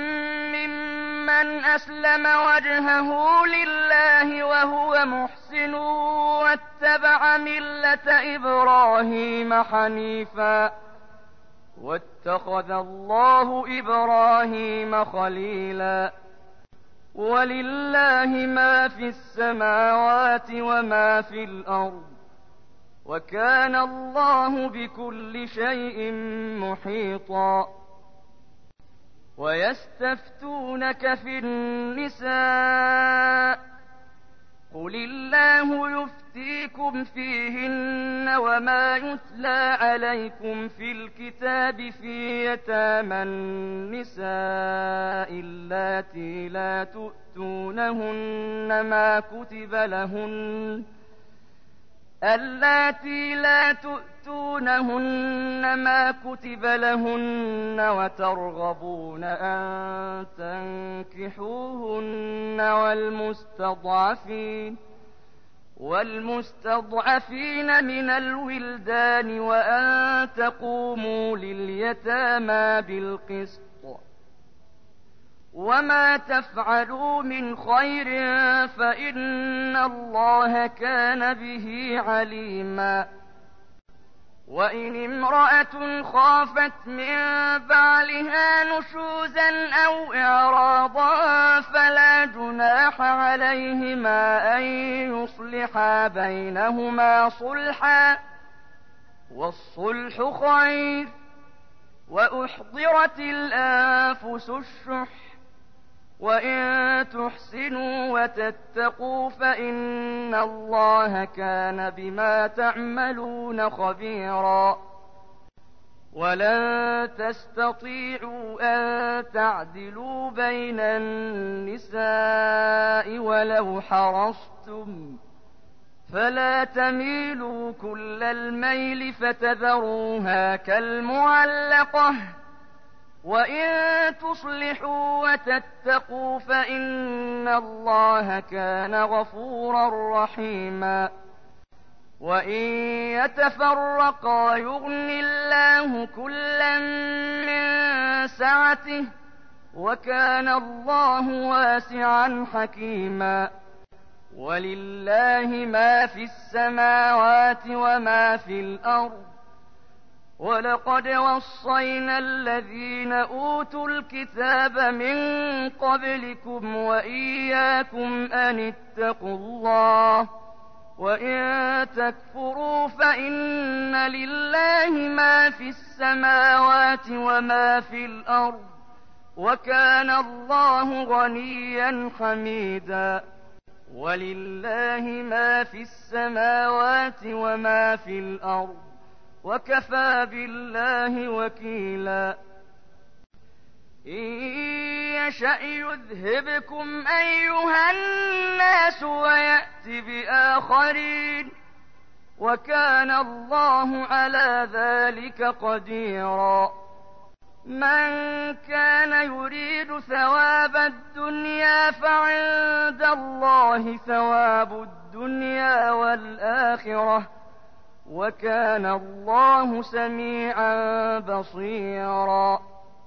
ممن أسلم وجهه لله وهو محسن واتبع ملة إبراهيم حنيفا واتخذ الله إبراهيم خليلا. ولله ما في السماوات وما في الأرض وكان الله بكل شيء محيطا. ويستفتونك في النساء قل الله يفتيكم فيهن وما يتلى عليكم في الكتاب في يتامى النساء اللاتي لا تؤتونهن ما كتب لهن اللاتي لا تؤتونهن ما كتب لهن وترغبون أن تنكحوهن والمستضعفين والمستضعفين من الولدان وأن تقوموا لليتامى بالقسط وما تفعلوا من خير فإن الله كان به عليما. وإن امرأة خافت من بعلها نشوزا أو إعراضا فلا جناح عليهما أن يصلحا بينهما صلحا والصلح خير. وأحضرت الأنفس الشح وإن تحسنوا وتتقوا فإن الله كان بما تعملون خبيرا. ولن تستطيعوا أن تعدلوا بين النساء ولو حرصتم فلا تميلوا كل الميل فتذروها كالمعلقة وإن تصلحوا وتتقوا فإن الله كان غفورا رحيما. وإن يتفرقا يغن الله كلا من سعته وكان الله واسعا حكيما. ولله ما في السماوات وما في الأرض ولقد وصينا الذين أوتوا الكتاب من قبلكم وإياكم أن اتقوا الله وإن تكفروا فإن لله ما في السماوات وما في الأرض وكان الله غنيا حميدا. ولله ما في السماوات وما في الأرض وكفى بالله وكيلا. إن يشأ يذهبكم أيها الناس ويأت بآخرين وكان الله على ذلك قديرا. من كان يريد ثواب الدنيا فعند الله ثواب الدنيا والآخرة وكان الله سميعا بصيرا.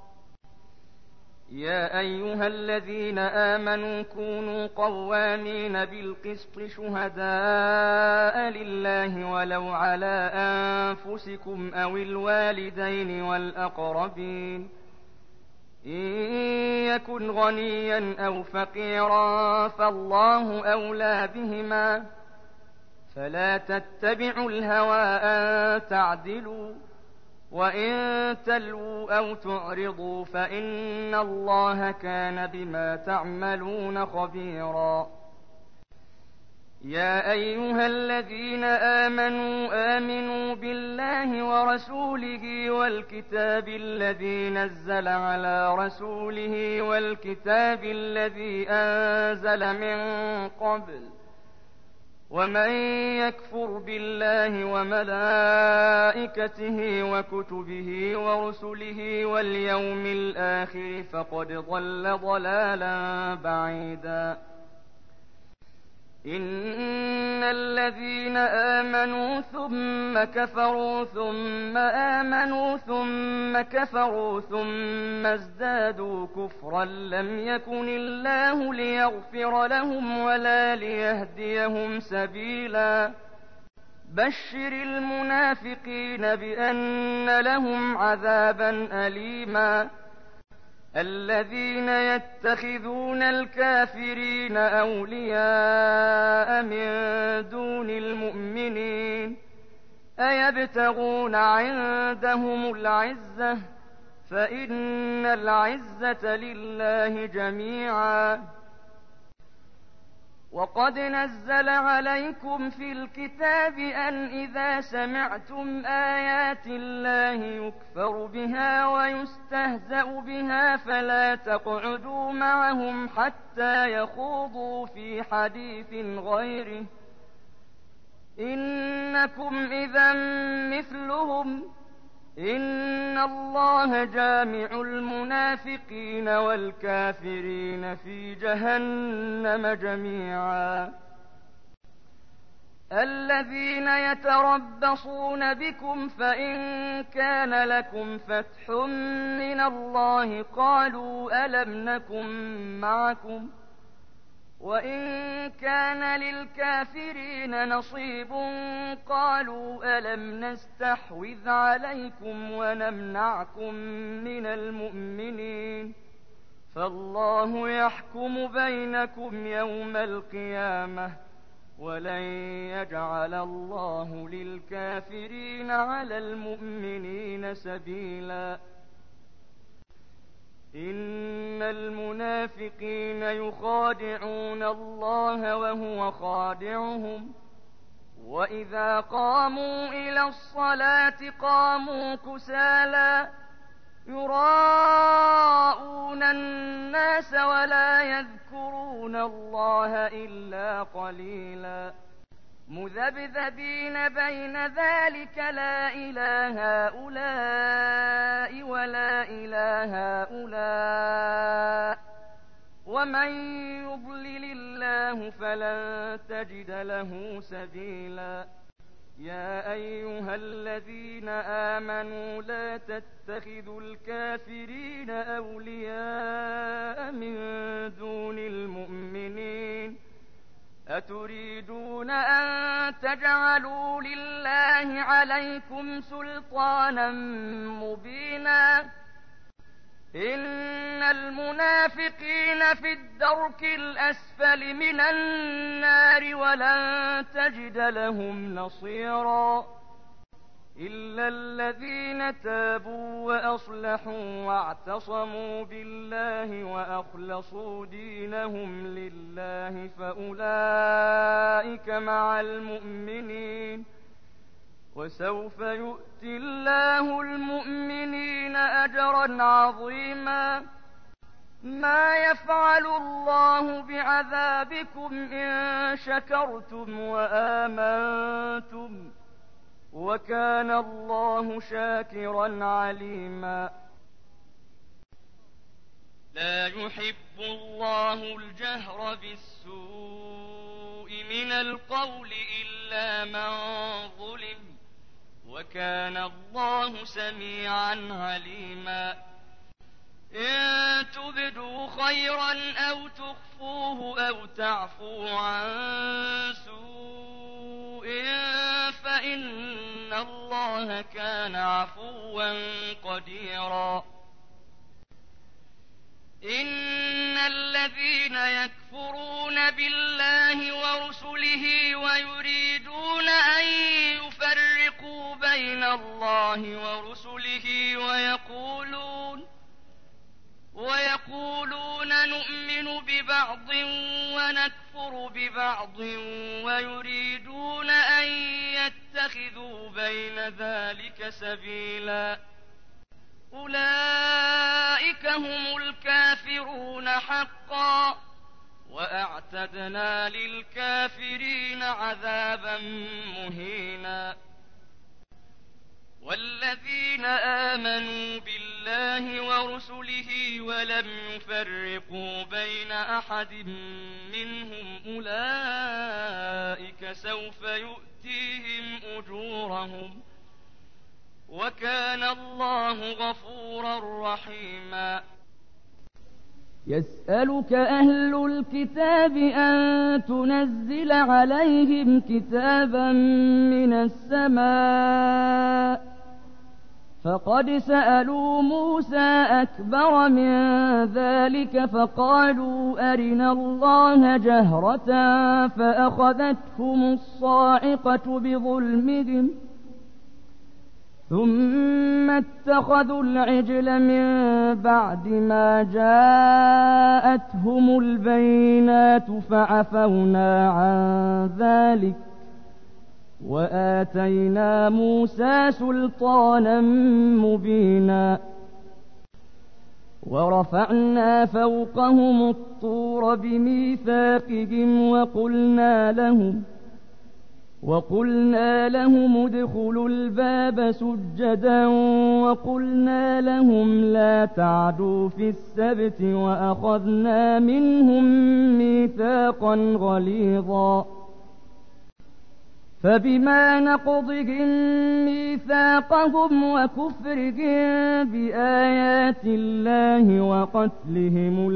يا أيها الذين آمنوا كونوا قوامين بالقسط شهداء لله ولو على أنفسكم أو الوالدين والأقربين إن يكن غنيا أو فقيرا فالله أولى بهما فلا تتبعوا الهوى أن تعدلوا وإن تلووا أو تعرضوا فإن الله كان بما تعملون خبيرا. يا أيها الذين آمنوا آمنوا بالله ورسوله والكتاب الذي نزل على رسوله والكتاب الذي أنزل من قبل ومن يكفر بالله وملائكته وكتبه ورسله واليوم الآخر فقد ضل ضلالا بعيدا. إن الذين آمنوا ثم كفروا ثم آمنوا ثم كفروا ثم ازدادوا كفرا لم يكن الله ليغفر لهم ولا ليهديهم سبيلا. بشر المنافقين بأن لهم عذابا أليما. الذين يتخذون الكافرين أولياء من دون المؤمنين أيبتغون عندهم العزة فإن العزة لله جميعا. وقد نزل عليكم في الكتاب أن إذا سمعتم آيات الله يكفر بها ويستهزأ بها فلا تقعدوا معهم حتى يخوضوا في حديث غيره إنكم إذا مثلهم إن الله جامع المنافقين والكافرين في جهنم جميعا. الذين يتربصون بكم فإن كان لكم فتح من الله قالوا ألم نكن معكم وإن كان للكافرين نصيب قالوا ألم نستحوذ عليكم ونمنعكم من المؤمنين فالله يحكم بينكم يوم القيامة ولن يجعل الله للكافرين على المؤمنين سبيلا. إن المنافقين يخادعون الله وهو خادعهم وإذا قاموا إلى الصلاة قاموا كسالى يراءون الناس ولا يذكرون الله إلا قليلا. مذبذبين بين ذلك لا إله هؤلاء ولا إله هؤلاء ومن يضلل الله فلن تجد له سبيلا. يا أيها الذين آمنوا لا تتخذوا الكافرين أولياء من دون المؤمنين أتريدون أن تجعلوا لله عليكم سلطانا مبينا. إن المنافقين في الدرك الأسفل من النار ولن تجد لهم نصيرا. إلا الذين تابوا وأصلحوا واعتصموا بالله وأخلصوا دينهم لله فأولئك مع المؤمنين وسوف يؤتي الله المؤمنين أجرا عظيما. ما يفعل الله بعذابكم إن شكرتم وآمنتم وكان الله شاكرا عليما. لا يحب الله الجهر بالسوء من القول إلا من ظلم وكان الله سميعا عليما. إن تبدوا خيرا أو تخفوه أو تعفوا عن سوء فإن الله كان عفوا قديرا. إن الذين يكفرون بالله ورسله ويريدون أن يفرقوا بين الله ورسله ويقولون ويقولون نؤمن ببعض ونكفر ببعض ويريدون أن يتخذوا بين ذلك سبيلا. أولئك هم الكافرون حقا وأعتدنا للكافرين عذابا مهينا. والذين آمنوا بالله ورسله ولم يفرقوا بين أحد منهم أولئك سوف يؤتيهم أجورهم وكان الله غفورا رحيما. يسألك أهل الكتاب أن تنزل عليهم كتابا من السماء فقد سألوا موسى أكبر من ذلك فقالوا أرنا الله جهرة فأخذتهم الصاعقة بظلمهم ثم اتخذوا العجل من بعد ما جاءتهم البينات فعفونا عن ذلك وآتينا موسى سلطانا مبينا. ورفعنا فوقهم الطور بميثاقهم وقلنا لهم وقلنا لهم ادخلوا الباب سجدا وقلنا لهم لا تعدوا في السبت وأخذنا منهم ميثاقا غليظا. فبما نقضهم ميثاقهم وكفرهم بآيات الله وقتلهم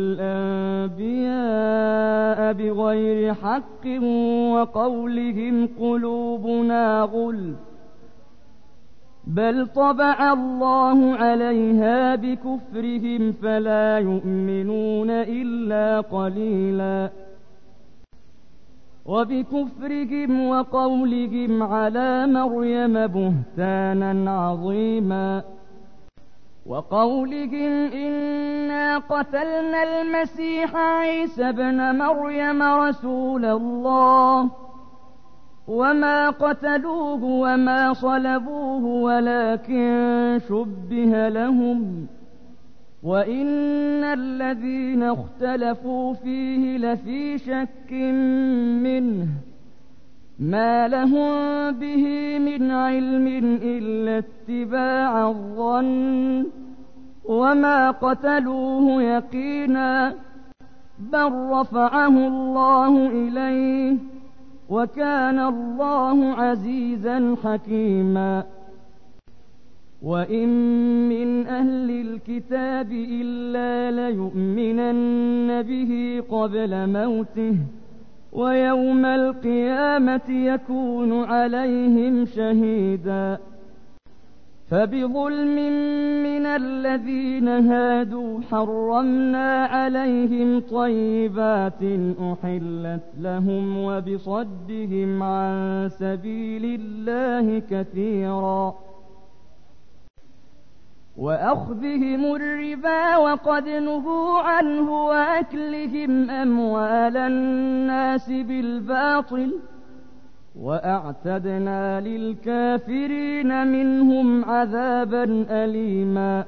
الأنبياء بغير حق وقولهم قلوبنا غلف بل طبع الله عليها بكفرهم فلا يؤمنون إلا قليلا. وبكفرهم وقولهم على مريم بهتانا عظيما وقولهم إنا قتلنا المسيح عيسى ابن مريم رسول الله وما قتلوه وما صلبوه ولكن شبه لهم وإن الذين اختلفوا فيه لفي شك منه ما لهم به من علم إلا اتباع الظن وما قتلوه يقينا بل رفعه الله إليه وكان الله عزيزا حكيما. وإن من أهل الكتاب إلا ليؤمنن به قبل موته ويوم القيامة يكون عليهم شهيدا. فبظلم من الذين هادوا حرمنا عليهم طيبات أحلت لهم وبصدهم عن سبيل الله كثيرا وأخذهم الربا وقد نهوا عنه وأكلهم أموال الناس بالباطل وأعتدنا للكافرين منهم عذابا أليما.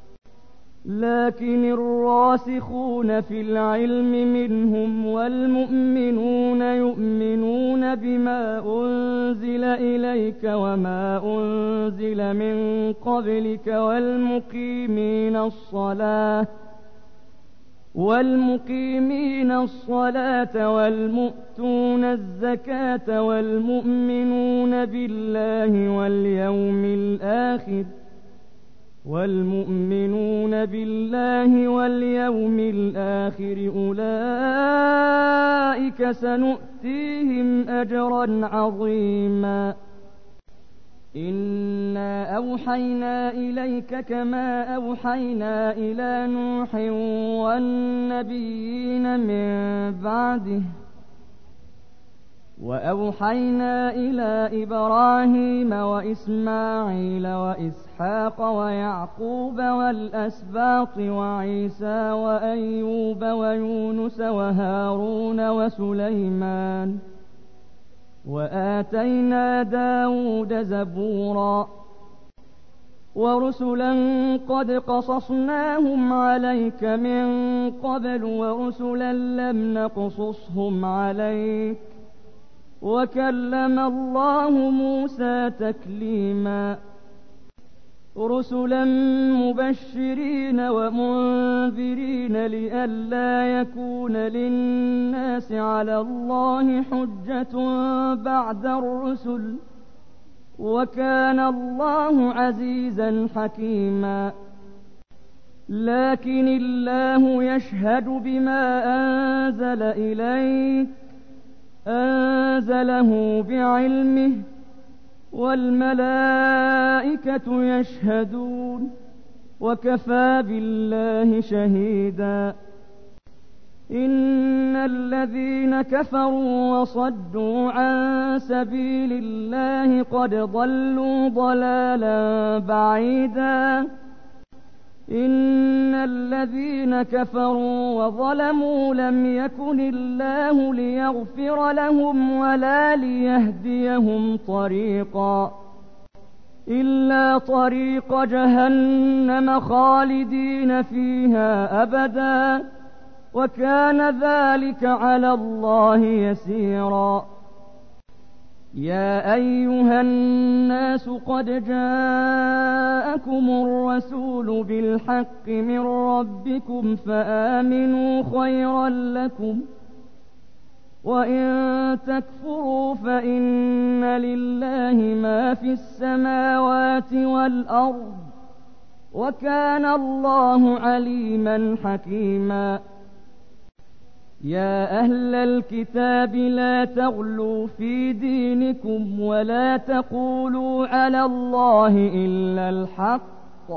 لكن الراسخون في العلم منهم والمؤمنون يؤمنون بما أنزل إليك وما أنزل من قبلك والمقيمين الصلاة والمقيمين الصلاة والمؤتون الزكاة والمؤمنون بالله واليوم الآخر والمؤمنون بالله واليوم الآخر أولئك سنؤتيهم أجرا عظيما. إنا أوحينا إليك كما أوحينا إلى نوح والنبيين من بعده وأوحينا إلى إبراهيم وإسماعيل وإسحاق ويعقوب والأسباط وعيسى وأيوب ويونس وهارون وسليمان وآتينا داود زبورا ورسلا قد قصصناهم عليك من قبل ورسلا لم نقصصهم عليك وكلم الله موسى تكليما رسلا مبشرين ومنذرين لئلا يكون للناس على الله حجة بعد الرسل وكان الله عزيزا حكيما لكن الله يشهد بما أنزل إليك أنزله بعلمه والملائكة يشهدون وكفى بالله شهيدا إن الذين كفروا وصدوا عن سبيل الله قد ضلوا ضلالا بعيدا إن الذين كفروا وظلموا لم يكن الله ليغفر لهم ولا ليهديهم طريقا إلا طريق جهنم خالدين فيها أبدا وكان ذلك على الله يسيرا يا أيها الناس قد جاءكم الرسول بالحق من ربكم فآمنوا خيرا لكم وإن تكفروا فإن لله ما في السماوات والأرض وكان الله عليما حكيما يا أهل الكتاب لا تغلوا في دينكم ولا تقولوا على الله إلا الحق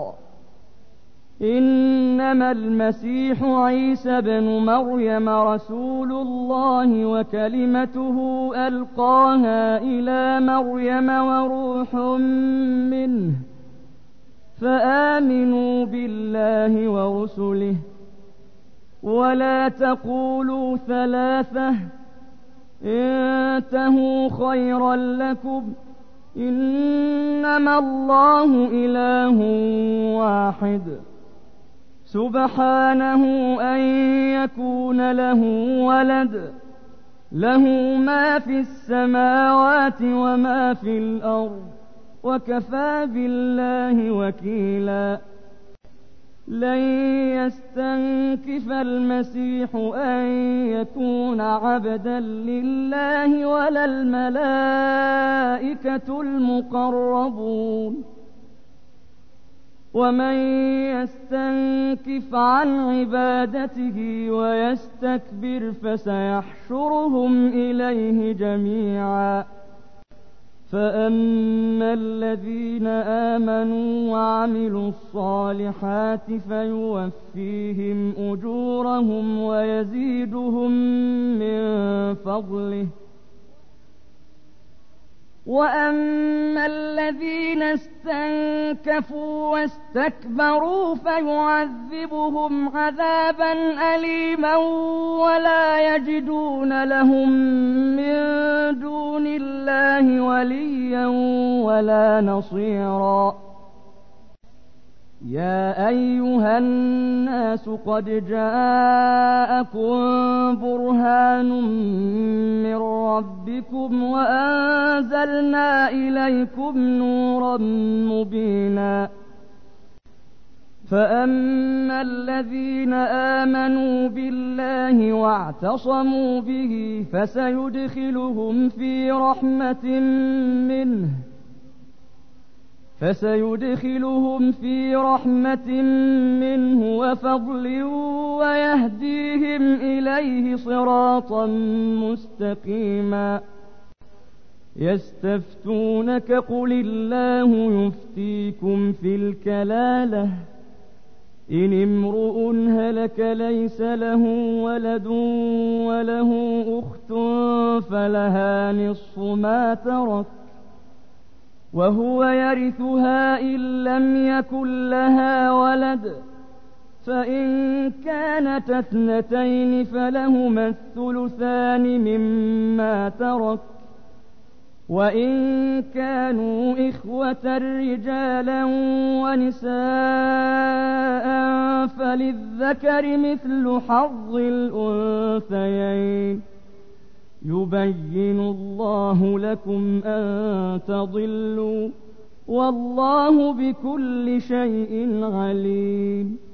إنما المسيح عيسى بن مريم رسول الله وكلمته ألقاها إلى مريم وروح منه فآمنوا بالله ورسله ولا تقولوا ثلاثة انتهوا خيرا لكم إنما الله إله واحد سبحانه أن يكون له ولد له ما في السماوات وما في الأرض وكفى بالله وكيلا لن يستنكف المسيح أن يكون عبدا لله ولا الملائكة المقربون ومن يستنكف عن عبادته ويستكبر فسيحشرهم إليه جميعا فأما الذين آمنوا وعملوا الصالحات فيوفيهم أجورهم ويزيدهم من فضله وأما الذين استنكفوا واستكبروا فيعذبهم عذابا أليما ولا يجدون لهم من دون الله وليا ولا نصيرا يا أيها الناس قد جاءكم برهان من ربكم وأنزلنا إليكم نورا مبينا فأما الذين آمنوا بالله واعتصموا به فسيدخلهم في رحمة منه فسيدخلهم في رحمة منه وفضل ويهديهم إليه صراطا مستقيما يستفتونك قل الله يفتيكم في الكلالة إن امرؤ هلك ليس له ولد وله أخت فلها نصف ما ترك وهو يرثها إن لم يكن لها ولد فإن كانت اثنتين فلهما الثلثان مما ترك وإن كانوا إخوة رجالا ونساء فللذكر مثل حظ الأنثيين يبين الله لكم أن تضلوا والله بكل شيء عليم.